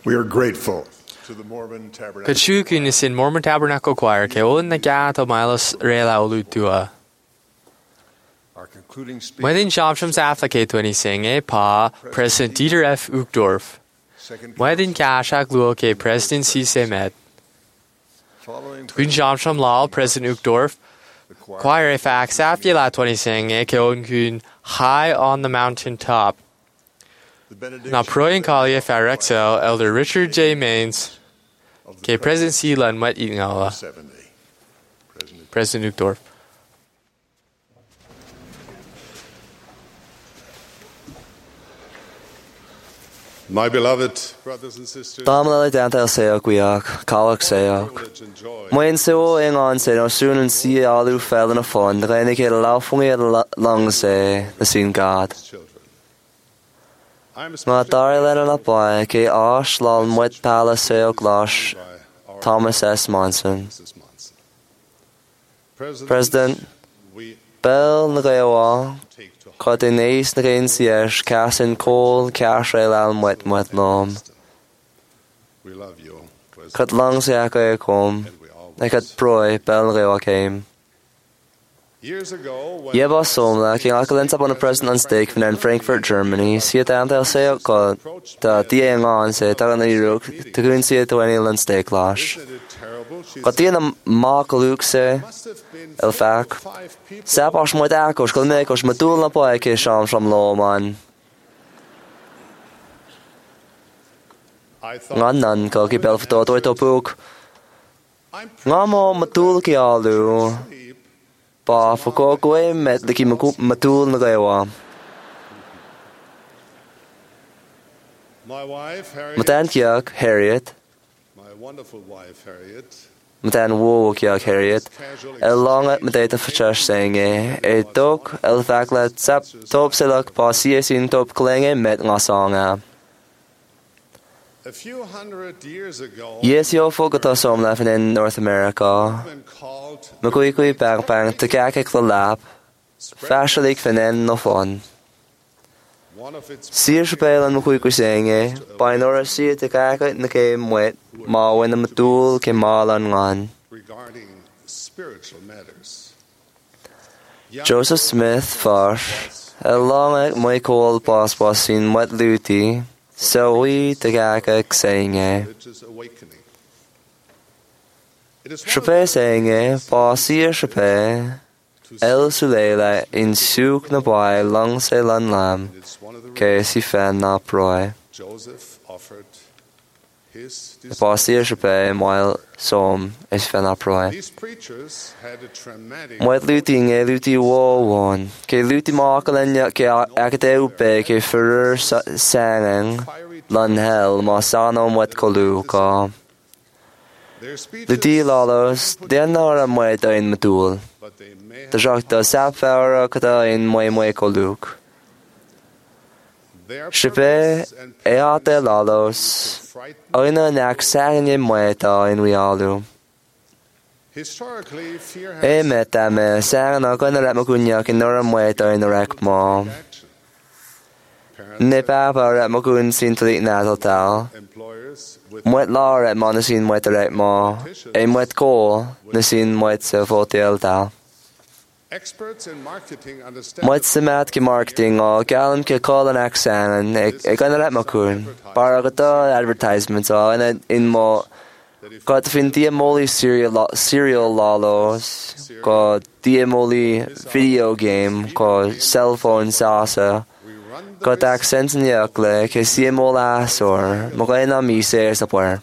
We are grateful to the Mormon Tabernacle. Kutsu kun is in Mormon Tabernacle Choir ke olin na gat o miles reala olutua. Our concluding speaker, Mwedin Shamshams Aflake twenty singe pa President Dieter F. Uchtdorf. Mwedin Kashak luo ke President C. Semet. following Kun Shamsham Lal President Uchtdorf. Choir if accept yela twenty singe ke on kun high on the mountain top. the benediction Na proin kalia Farexel Elder Richard J. Maines of the ke President C. Lan Wet Ingala. seventy. President President Uchtdorf. My beloved brothers and sisters, Dámla le dantail séach guiach, cálach séach. privilege and joy Muin suo ing an sé no sún an si alú fel yn y ffond, reinig e laufungi e lang sé, na sy'n gad. children. I am Ma especially dar len yn y boi, ke as lal mwyd pala séach glas, by our Thomas S. Monson. Missus Monson. President, President, we Bel na gawa, take to heart cod in eis na gain siers, casin col, cash rail al mwyd mwyd lom. we love you, President, Cod lang séach e com, and we always. na cod broi, bel na gawa came. Years ago, when Jeba somla, king akalent up on a president on stake van in Frankfurt, Germany, si het aantal séach cod, da die ing an sé, da gan i rúk, te gwn si het wani lan stake lash. isn't it terrible? She Cod die na maak lúk sé, must have been el fac. five people. Sap as mwyd acos, gol mekos, ma dŵl na boi ke siam siam lo man. I thought, Nga nan, gol ki bel ftod oed o bwg. I'm Nga mo ma dŵl ki alw. sleep. Ba, fo go gwe met liki ma dŵl na gaiwa. My wife, Harriet, Ma dan kiak, Harriet. my wonderful wife, Harriet, Ma dan wo kiak, Harriet. El long at ma data fachas senge. E dok, el faklet sap top silak pa siya sin top klenge met nga songa. a few hundred years ago, Yes, yo fo gata som lefin in North America. been called Ma kui kui bang bang te kak ek la lap. Fashalik fin en no fon. one of its Sier spelen ma kui kui senge. Bain ora sier te kak ek na ke mwet. Ma wen na matul ke malan ngan. regarding spiritual matters. Joseph Smith far. El long ek moi kol pas pas sin mwet luti. So we te kak ek senge. Religious awakening. It is one of Chape senge. Pa sier chape. El sulela in suk na bai lang se lan lam. it's one of the Ke si fan na proi. Joseph offered his Pa sier chape moil som is fan na proi. These preachers had a traumatic Mwet luti nge luti wo won. Ke luti makalen ya ke akate upe ke furur sangen lan hel ma sano mwet kolu ka. their speeches, Luti lalos den nara mwet ein matul. but they may Da have jak da sapfara kata in mwe mwe koluk. their Shipe purpose and e ate purpose lalos. to frighten. Oina nak sangen ye mwet a in wialu. Historically, fear E has meta me sangen a gana rat makunya ke nora mwet a in rak ma. action. Parents Ne papa rat makun sin tlik natal tal. and employers with Mwet la rat ma na sin mwet rat ma. E mwet ko na sin mwet se fotel tal. experts in marketing understand Mwet se mat ke marketing o galan ke kolan ak sangen e gana rat makun. Para gata advertisements o in in mo got fin diamoli serial serial lalos. Got diamoli video game ko cell phone sasa. we run the Got accents in yakle ke siemol asor. Mo ga na mi se sa por.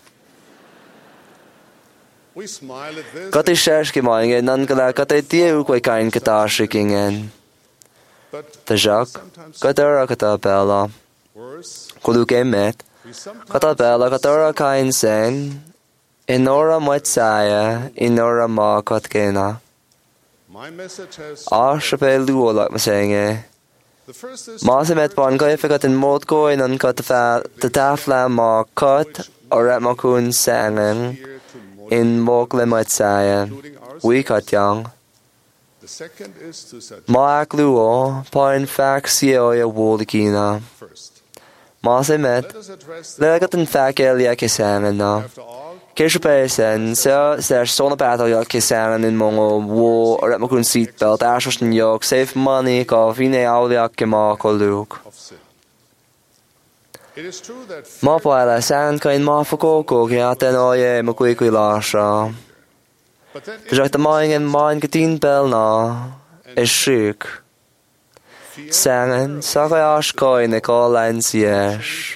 we smile at this, Got i shash ke mange nan gala got i diu ko kain kata shikingen. but Ta jak got ara kata bella. worse, Kulu ke met. we sometimes Kata bella got ara kain sen. Inora mwet saya, inora ma got kena. my message has A shape luo lak masenge. the first is Ma se met bon go got in mod go in an got the the tafla ma cut or at ma kun sangen here to motivate, in mogle mwet saya. including ourselves. We got young. The second is to suggest Ma ak luo, pa in fact si o ya wolikina. first. Más é met, legat an fagéil a kisangan na. Keir pesen, so ser sona battle ya kisangan in mongo wo or at makun seatbelt, ashos in yok, save money, ka vine aulia kema ko luke. Ma paila san kain ma fakoko ki aten oye makui kui lasha. Tjak de maing en maing getin bel na, is shuk. Sangen, sagai ash koin e ko lens yesh.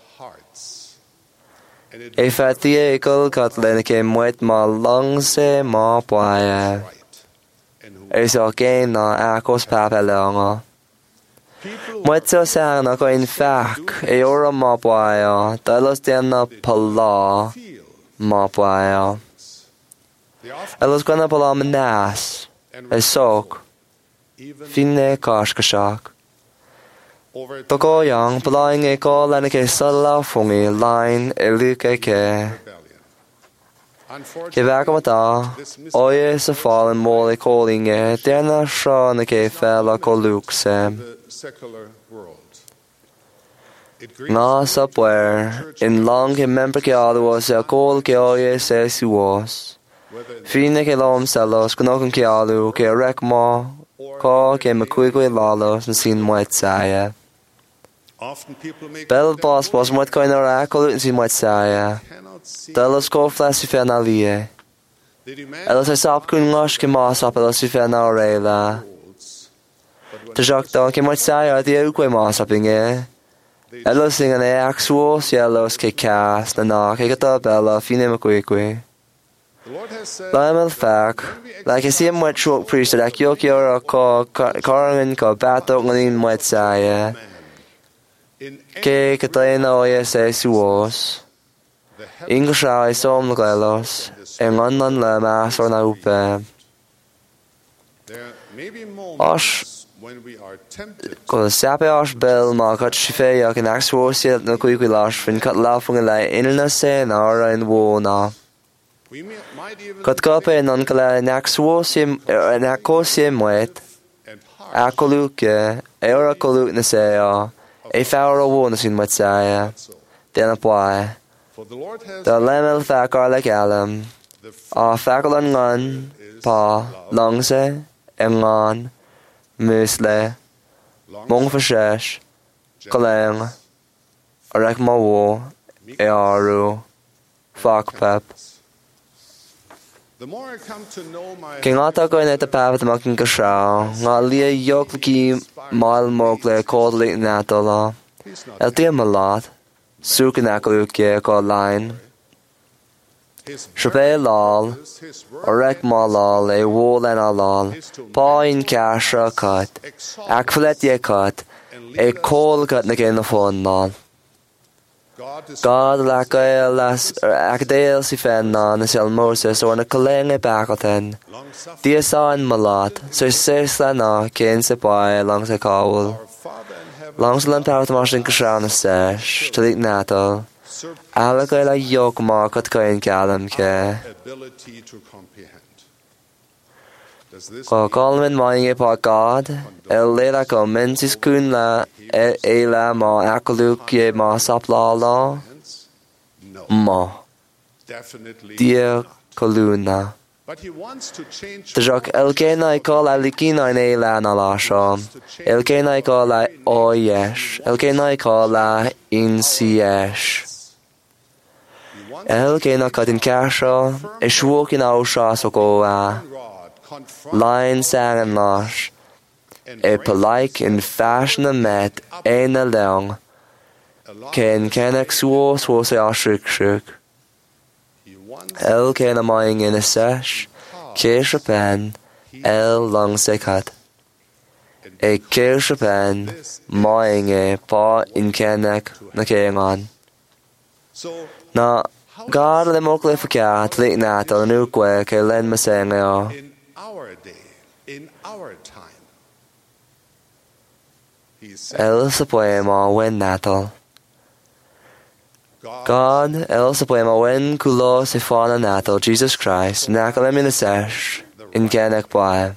E fati e kol katlen ke mwet ma langse ma paia. E so game na akos papelonga. Mwet so sang na koin fak e ora ma paia, dalos den na pala ma paia. Elos gwana pala menas, e sok. Finne kashkashak. Toko yang palaing e ko lana ke sala fungi line e luke ke. Ke vakamata, oye sa fallen mole calling e, dena sha na ke fela ko lukse. Nga sa puer, in long ke member ke aluos e kol ke oye se suos. Finne ke lom salos, kunokon ke alu ke rek ma, ko ke makuigwe lalos na sin mwet saya. Bel boss was mwet koin ora kolut sin mwet saya. Delos ko flasi fe na lie. Elos e sap kun ngosh ke mas ap elos fe na orela. Tajak da ke mwet saya di ukwe mas ap inge. Elos inga ne aksuos yelos ke kas na na ke gata bella fine makuigwe. Laimel fak, like I see him wet short priest at yok yora ko karangan ko batok nganin mwet saya. Ke katayin na oye se suos. Inglisha ay som naglelos, e ngannan le mas or na upe. Osh, ko sape osh bel ma kat shife yak in aksuos yet na kuikuilash fin kat lafung ilay inilna se na ora in wo na. Kat kape non kala naksuosim nakosim wet akoluke eora koluk na seya e fauro wona sin matsaya dena poi the lemel fakar like alam a fakalon ngan pa langse engan musle mong fashesh kaleng arek mawo earu fakpep. Ke ngata ko ina tapavat makin kashaw, nga liya yok ki mal mogle kodli natala. El tia malat, sukin akalu ke ko line. Shape lal, orek malal e wol en alal, pa in kasha kat, akflet ye kat, e kol kat na gen na fon nal. God lakael las akdeel si fen na na sel Moses or na kalenge bakaten. Dia sa en malat, so ses la na ken se pai lang sa kawul. Lang sa lan tawat masin kasha na sesh, talik natal. Alakael a yok markat kain kalam ke. Ko kalmen maing e pa God, el lela ko mensis kun la e la ma akaluk ye ma sapla la. Ma. Dia koluna. Tajak el kena i kol alikina in e la na la sham. El kena i kol la o yesh. El kena i kol la in si yesh. El kena katin kasha, e shwokin au sha so go a. Line sang and lash, e palaik in fashion a met, e na leong, ken kenek suo suo se a shuk shuk. El ken a maing in a sesh, kish a pen, el long se kat. E kish a pen, maing e pa in kenek na keang on. Na, God le mokle faka, tlik natal nukwe ke len maseng eo. In our time, El sa poema wen natal. God, el sa poema wen kulo se fana natal Jesus Christ, nakal emin sesh, in kenek bai.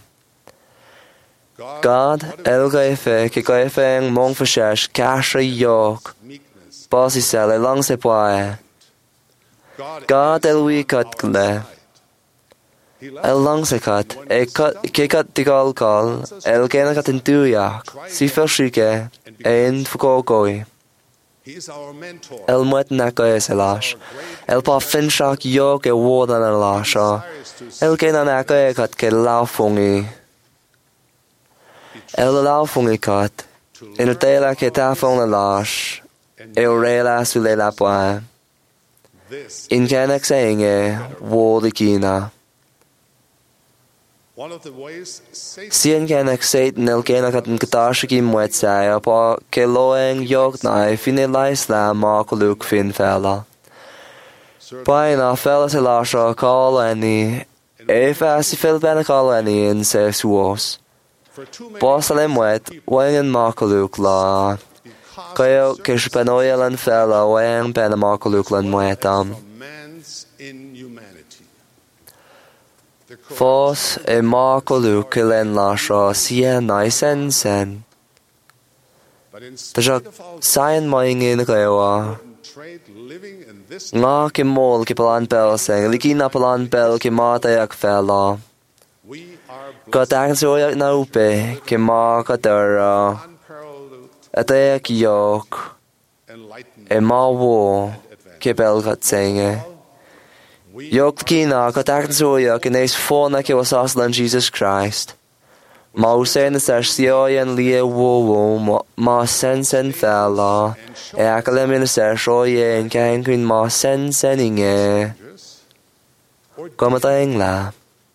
God, el gaife, ke gaife ang mong fashesh, kasha yok, Bossy sell a long se poe. God el we cut gle. El long se cut, e cut, ke cut digol gol, el gena cut in duyak, si fel shike, ein fuko goi. El mwet na goe se lash. El pa fin shak yo ke wodan a lasha. El gena na goe cut ke laufungi. El laufungi cut. In el tela ke tafon a lash. E o rela su le la poe. In genek saying e, wodi gina. Sien genek Satan el genek at en katashiki mwet say apa ke loeng yok na fin e laisla makuluk fin fella. Pai na fella se lasha call any e fasi fel ben call any in se suos. Bosale mwet weng makuluk la. Kayo kish penoyel en fella weng ben makuluk lan mwetam. Fos e Marco Luke len lasha sia naisen sen. Tasha sain maing in gawa. Nga ke mol ke palan bel seng liki na palan bel ke mata yak fella. Got so yak na upe ke ma ka dera. Atek yok. E ma wo ke bel gat senge. Yok kina kontakt zo je ineens voor dat je was aslan Jesus Christ. Maar hoe zijn het als je en lie wo maar sen sen fella. En ik alleen in de zo je en kan kun maar sen seninge. Kom het engla.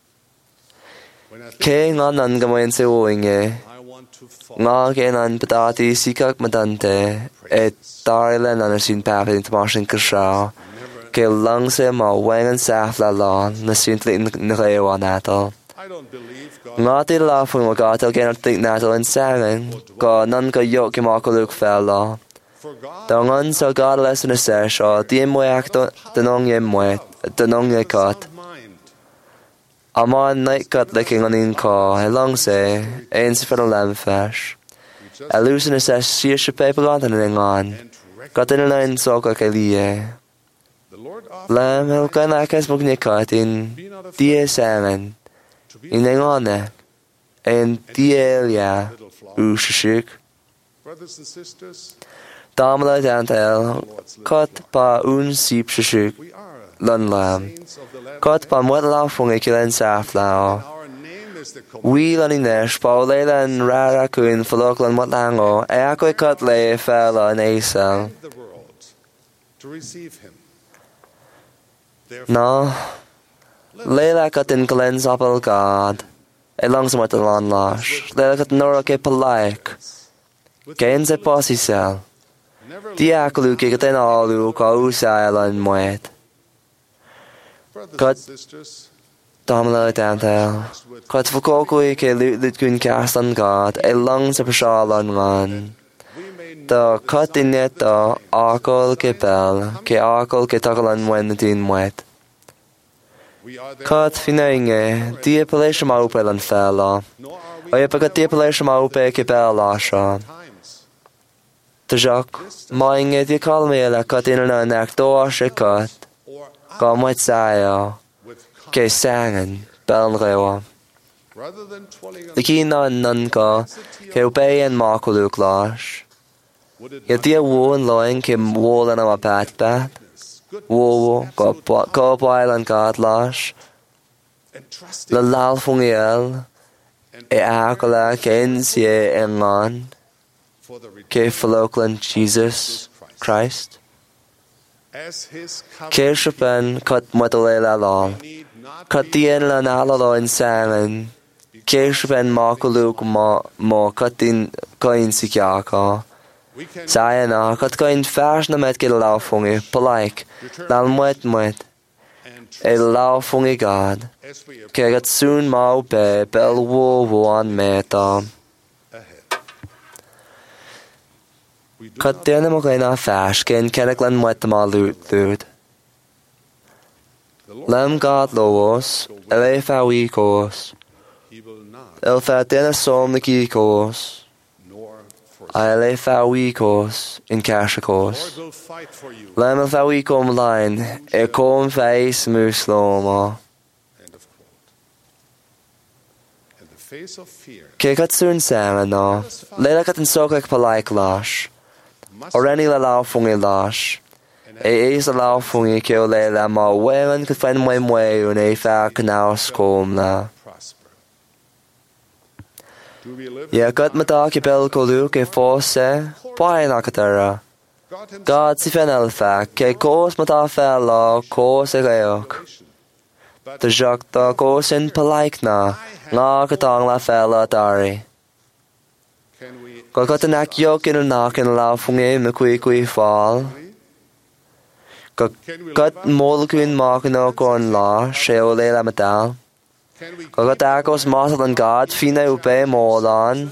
King an an gemein se oinge. Nga gen an pedati sikak madante. Et darlen an sin papi in tamashin kasha. Ke langse ma wengen saf la la na sintli in reo natal. Nga di la fun wa gatel gen artik natal in sangen, ga nan ga yok ke makuluk fella. Dangan sa god les in a sesha, di mweak danong ye mwet, danong ye kat. Ama night kat licking on in ka, he langse, ein se fenna lemfash. A lose in a sesh siya she paper gantan in ngan, gat in a line soka ke liye. Lam hel kan akes mugnikat in die samen in engane en die elia ushik damla dantel kat pa un sip shik lan lam kat pa modla fun ekilen safla we lan in der spaulelan rara kuin foloklan motlango e ako kat le fela nasal No, Leila got in Glenn's apple god, a longs with the lawn lash, Leila got Nora ke palaik, Gain ze posse cell, Diaklu got in all who go usail and mwet. Got Domla dantel, got for cocoy ke lut gun cast on god, a longs of a shawl on one. The cut in it the akol ke bell, ke akol ke tagalan when the din wet. Cut finenge, die pelesha maupel and fella. I have got die pelesha maupe ke bell asha. The Jacques, mange die kalmela cut in an actor she cut. Come with saya, ke sangen, bell rewa. The kina nunka, ke obey and makuluk lash. Yet the woon lying came wall and our pat bat. Wo go boil and god lash. La lal fungiel. E akola kensie en man. Ke foloklan Jesus Christ. Ke shapen cut motolela lal. Cut the en lan alalo in salmon. Ke shapen makuluk mo mo cutin coin sikiaka. Sayana, kat kain fers na met ke laufungi, palaik, lal mwet mwet, e laufungi god, ke gat soon mau be, bel wo wo an meta. Kat dene mo kaina fers, ken kenek lan mwet ma lut lut. Lem god loos, ele fa wikos, el fa dene som niki kos. Aile fawikos in kashakos. will fight for you. Lemel fawikom line, e kom face musloma. End of quote. In the face of fear, Ke kat sun sana no. Lela kat in sokak palaik lash. Oreni la lau fungi lash. E is la lau fungi ke o lela ma welan kat fen mwe mwe un e fa kanao skom la. prosper. Do we live? Ia kat mata ke bel kolu ke fose. Pai na katara. God himself God si fen alfa. Ke kos mata fa la kos e geok. The jok da kos in palaik na. Nga katang la fa la dari. can we Ko kat an ak yok in nak in lau fungi me kui kui fall. Ko kat mol kuin mak no kon la. Sheo le la metal. can we Ko kat akos masal an God fina upe molan.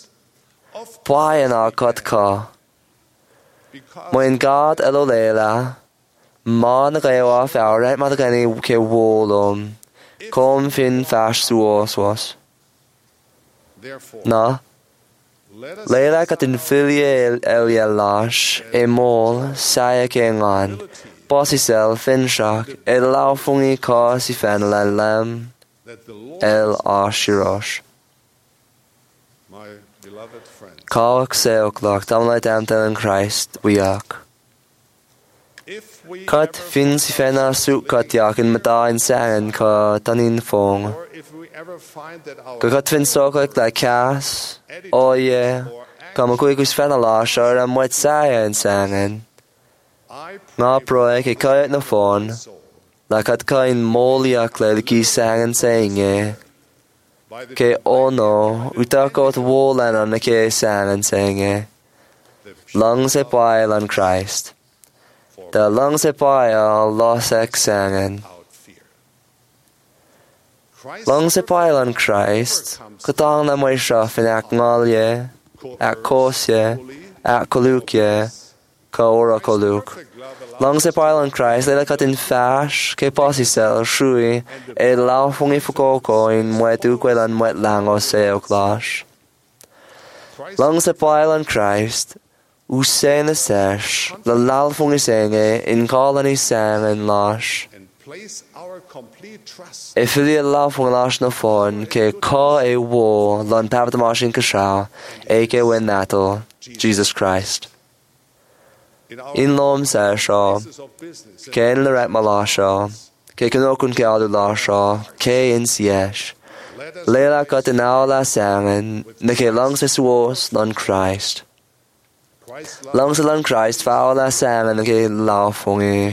of Pai na kat ka. because Mo in God elo lela. Ma na gayo af auret ma da gani ke wolum. Kom fin fash suos was. therefore Na. let us Lela kat in filie elia lash. E mol saya ke ngan. Bossy sel fin shak. E lau fungi ka si fen la lem. that the Lord, El ashirosh. my beloved friend, Kawak seok lak. Dam lai dam in Christ. Wiak. if we Kat ever fin si fena su kat yak in mata in sangen ka tanin fong. or if we ever find that our Ka kat fin sokak la kas. O ye. Ka ma kui kus fena la shar am wet saya in sangen. I Nga proe ke kayat na fon. La kat ka in moliak le ki sangen sayinge. by the Ke ono. Utakot wolan an ke sangen sayinge. Lungs e pail on Christ. The lungs e pail los ek sangen. out fear. Christ Lungs e pail on Christ. Katang na moy siya fin ak ngalye. Ak kosye. Ak kolukye. Ka ora koluk. Lungs e pail on Christ. Lela kat in fash. Ke posi sel shui. E lau fungi fukoko in mwet ukwelan mwet lango se oklash. Lungs e pail on Christ. Usain the sesh, the lal fungi senge in colony sang and lash. and place our complete trust If you lal fungi lash no phone, ke ka e wo, lan papat mashin kasha, ake win nato, Jesus Christ. in our In lom sesha, places of business and ke in the rat malasha, ke kanokun ke adu lasha, ke in siesh. let us Lela kat in aula sangen, ne ke langs es was, lan Christ. Christ love Langs lan Christ foul la sangen, ne ke lau fungi.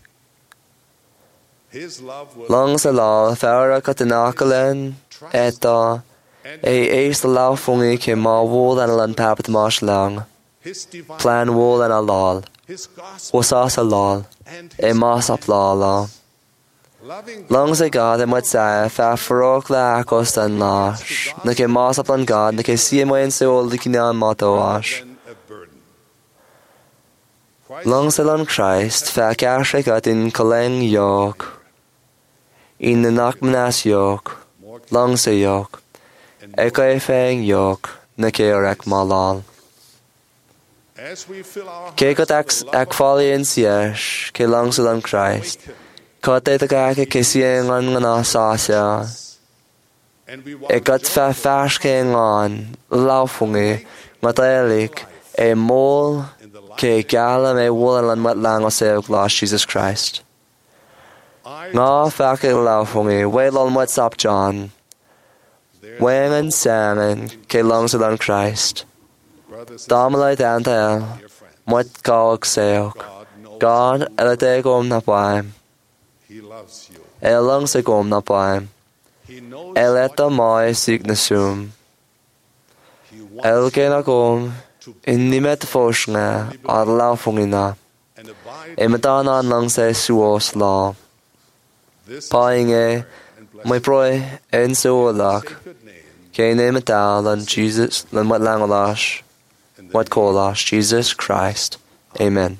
his love will Langs a la fara katanakalen eta e eis the lau fungi ke ma wol an lan papat marsh lang. his divine Plan wol an a lal. his gospel Was a lal. and E his mas up la la. loving Langs a God e mwet sa fa farok la akos an lash. Na ke mas up lan God na ke siya mo en se ol di kinan mato ash. than a burden. Christ Langs a lan Christ fa kashe kat in kaleng yok. In the nakmanas yok. Langs a yok. E ka e feng yok. Na ke orek malal. as we fill our Ke kat ak hearts with the love ak fali in siesh, ke langs a lan Christ. Kat e taka ke ke siya ngan ngana sasya. and we want E kat fa fash ke ngan, laufungi, matalik, e mol, ke galam e wolan lan mat lang o seok las Jesus Christ. Nga fa ke laufungi, we lal mat sap John. Wengan salmon, ke langs a lan Christ. Damalai dantael, mat kawak seok. God, elate gom na paim. he loves you. E langs a gom na paim. He knows Eleta mai signasum. El gen agom in ni met forskne ar laufungina. and abide E medan an lang se suos la. this Painge mai proi en so lak. good name Ke ne metal an Jesus lan wat lang olash. Wat kolash Jesus Christ. Amen.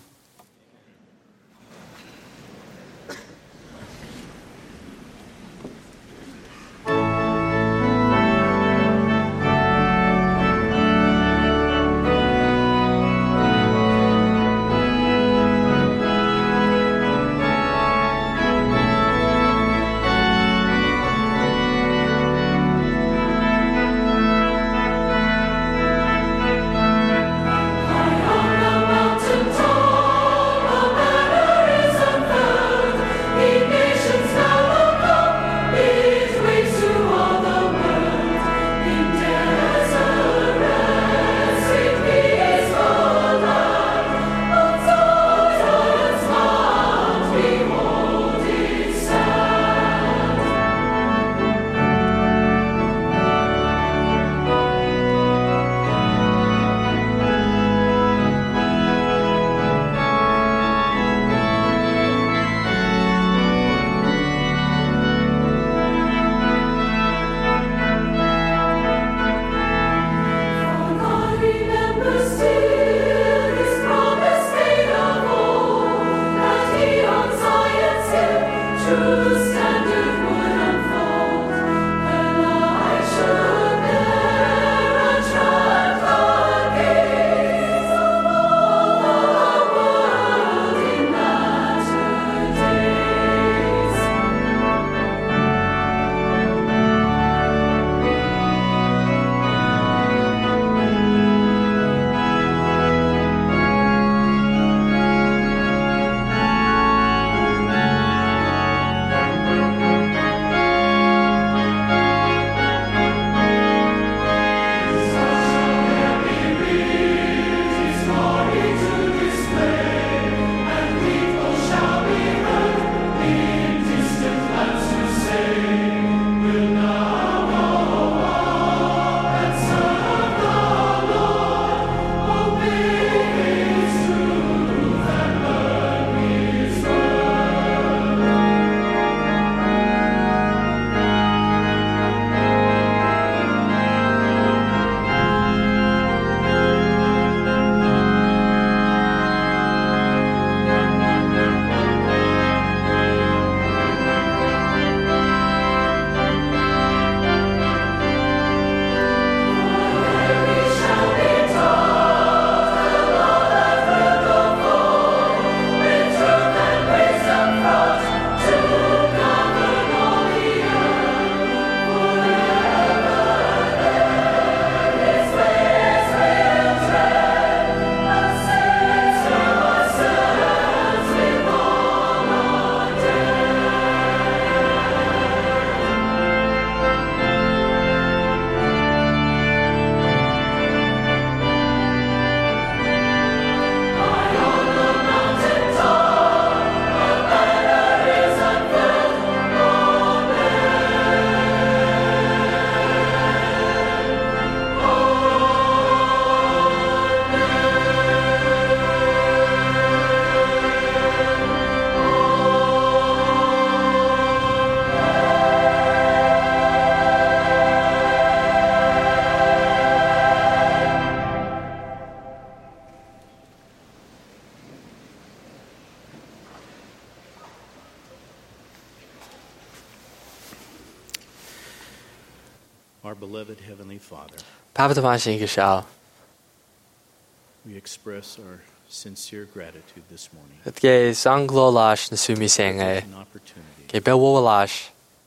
Our beloved Heavenly Father, Papa ta sin go seo. we express our sincere gratitude this morning It ge sang gló láis na sumi sing for é. an opportunity Ge be wo láis.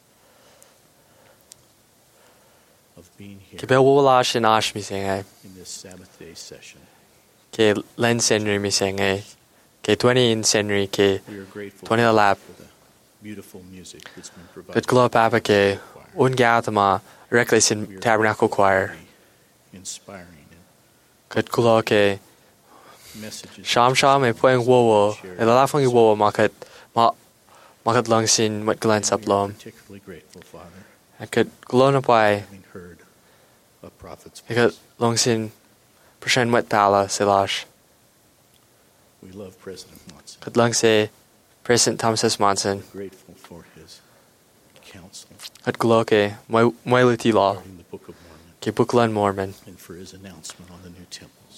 of being here Ge be wo láis in as mi sing é. in this Sabbath day session. Ge len senri mi sing é. Ge twenty in senri ge We are grateful twenty lap. for the beautiful music that's been Good provided gló Papa ge un gata ma reckless in Tabernacle Choir. inspiring Good gló ge messages Sham sham e poing wo wo. E la la fongi wo wo ma kat ma ma kat lang sin wat glen sap we are lom. particularly grateful, Father, E kat gló na pai. having heard a prophet's E kat voice. lang sin preshen wat pala se láis. We love President Monson. Kat lang se President Thomas S. Monson. Grateful for his counsel Kat gló ke moi moi luti law. regarding the Book of Mormon Ke Bookland Mormon. and for his announcement on the new temples.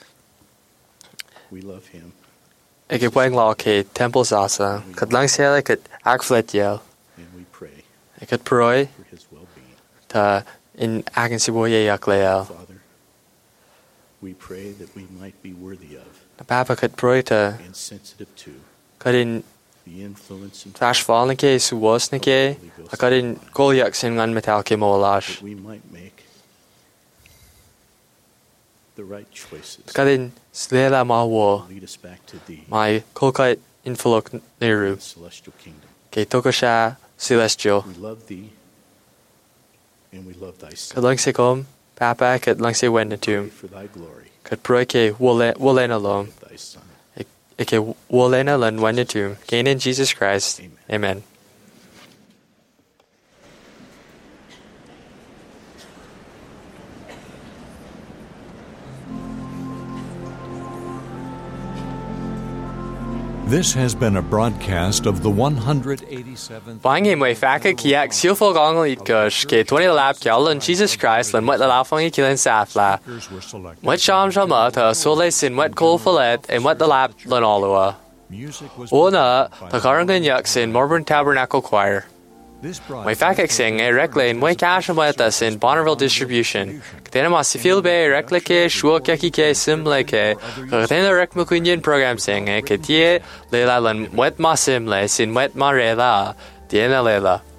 We love him. E ke poing law ke temples asa. Kat lang se le kat akflet yel. And we pray E kat proi for his well-being. ta in agen si bo ye yak leal. Father, we pray that we might be worthy of Na Papa kat proi ta and sensitive to kat in the influence and Tash fall na ke su was na ke. A kat in golyak sin ngan metal ke mo láis. that we might make the right choices. Kat in slela ma wo. Lead us back to thee, Mai kolkait infalok neru. the celestial kingdom. Ke tokasha celestial. We love thee and we love thy son. Kat lang se kom. Papa kat lang se wen na Pray tum. for thy glory, Kat proi ke wole wole na lom. thy son. E ke wole na lan wen na tum. Gain in Jesus Christ. Amen. Amen. This has been a broadcast of the one hundred eighty-seventh. Bang e mai faka kiak silfog angal it gush ke twenty lap kyal and Jesus Christ lan wat la lafang kilin safla. Were selected. Wat sham shama ta sole sin wat kol folet and wat the lap lan alua. Music was Ona ta karangan yak sin Morburn Tabernacle Choir. This Mai fakak sing e rekle in mai cash and wat us in Bonneville Distribution. Katena ma sifil be rekle ke shua kaki ke simle ke. Katena rek mukunyin program sing e katie lela lan wat ma simle sin wat ma rela. Diena lela.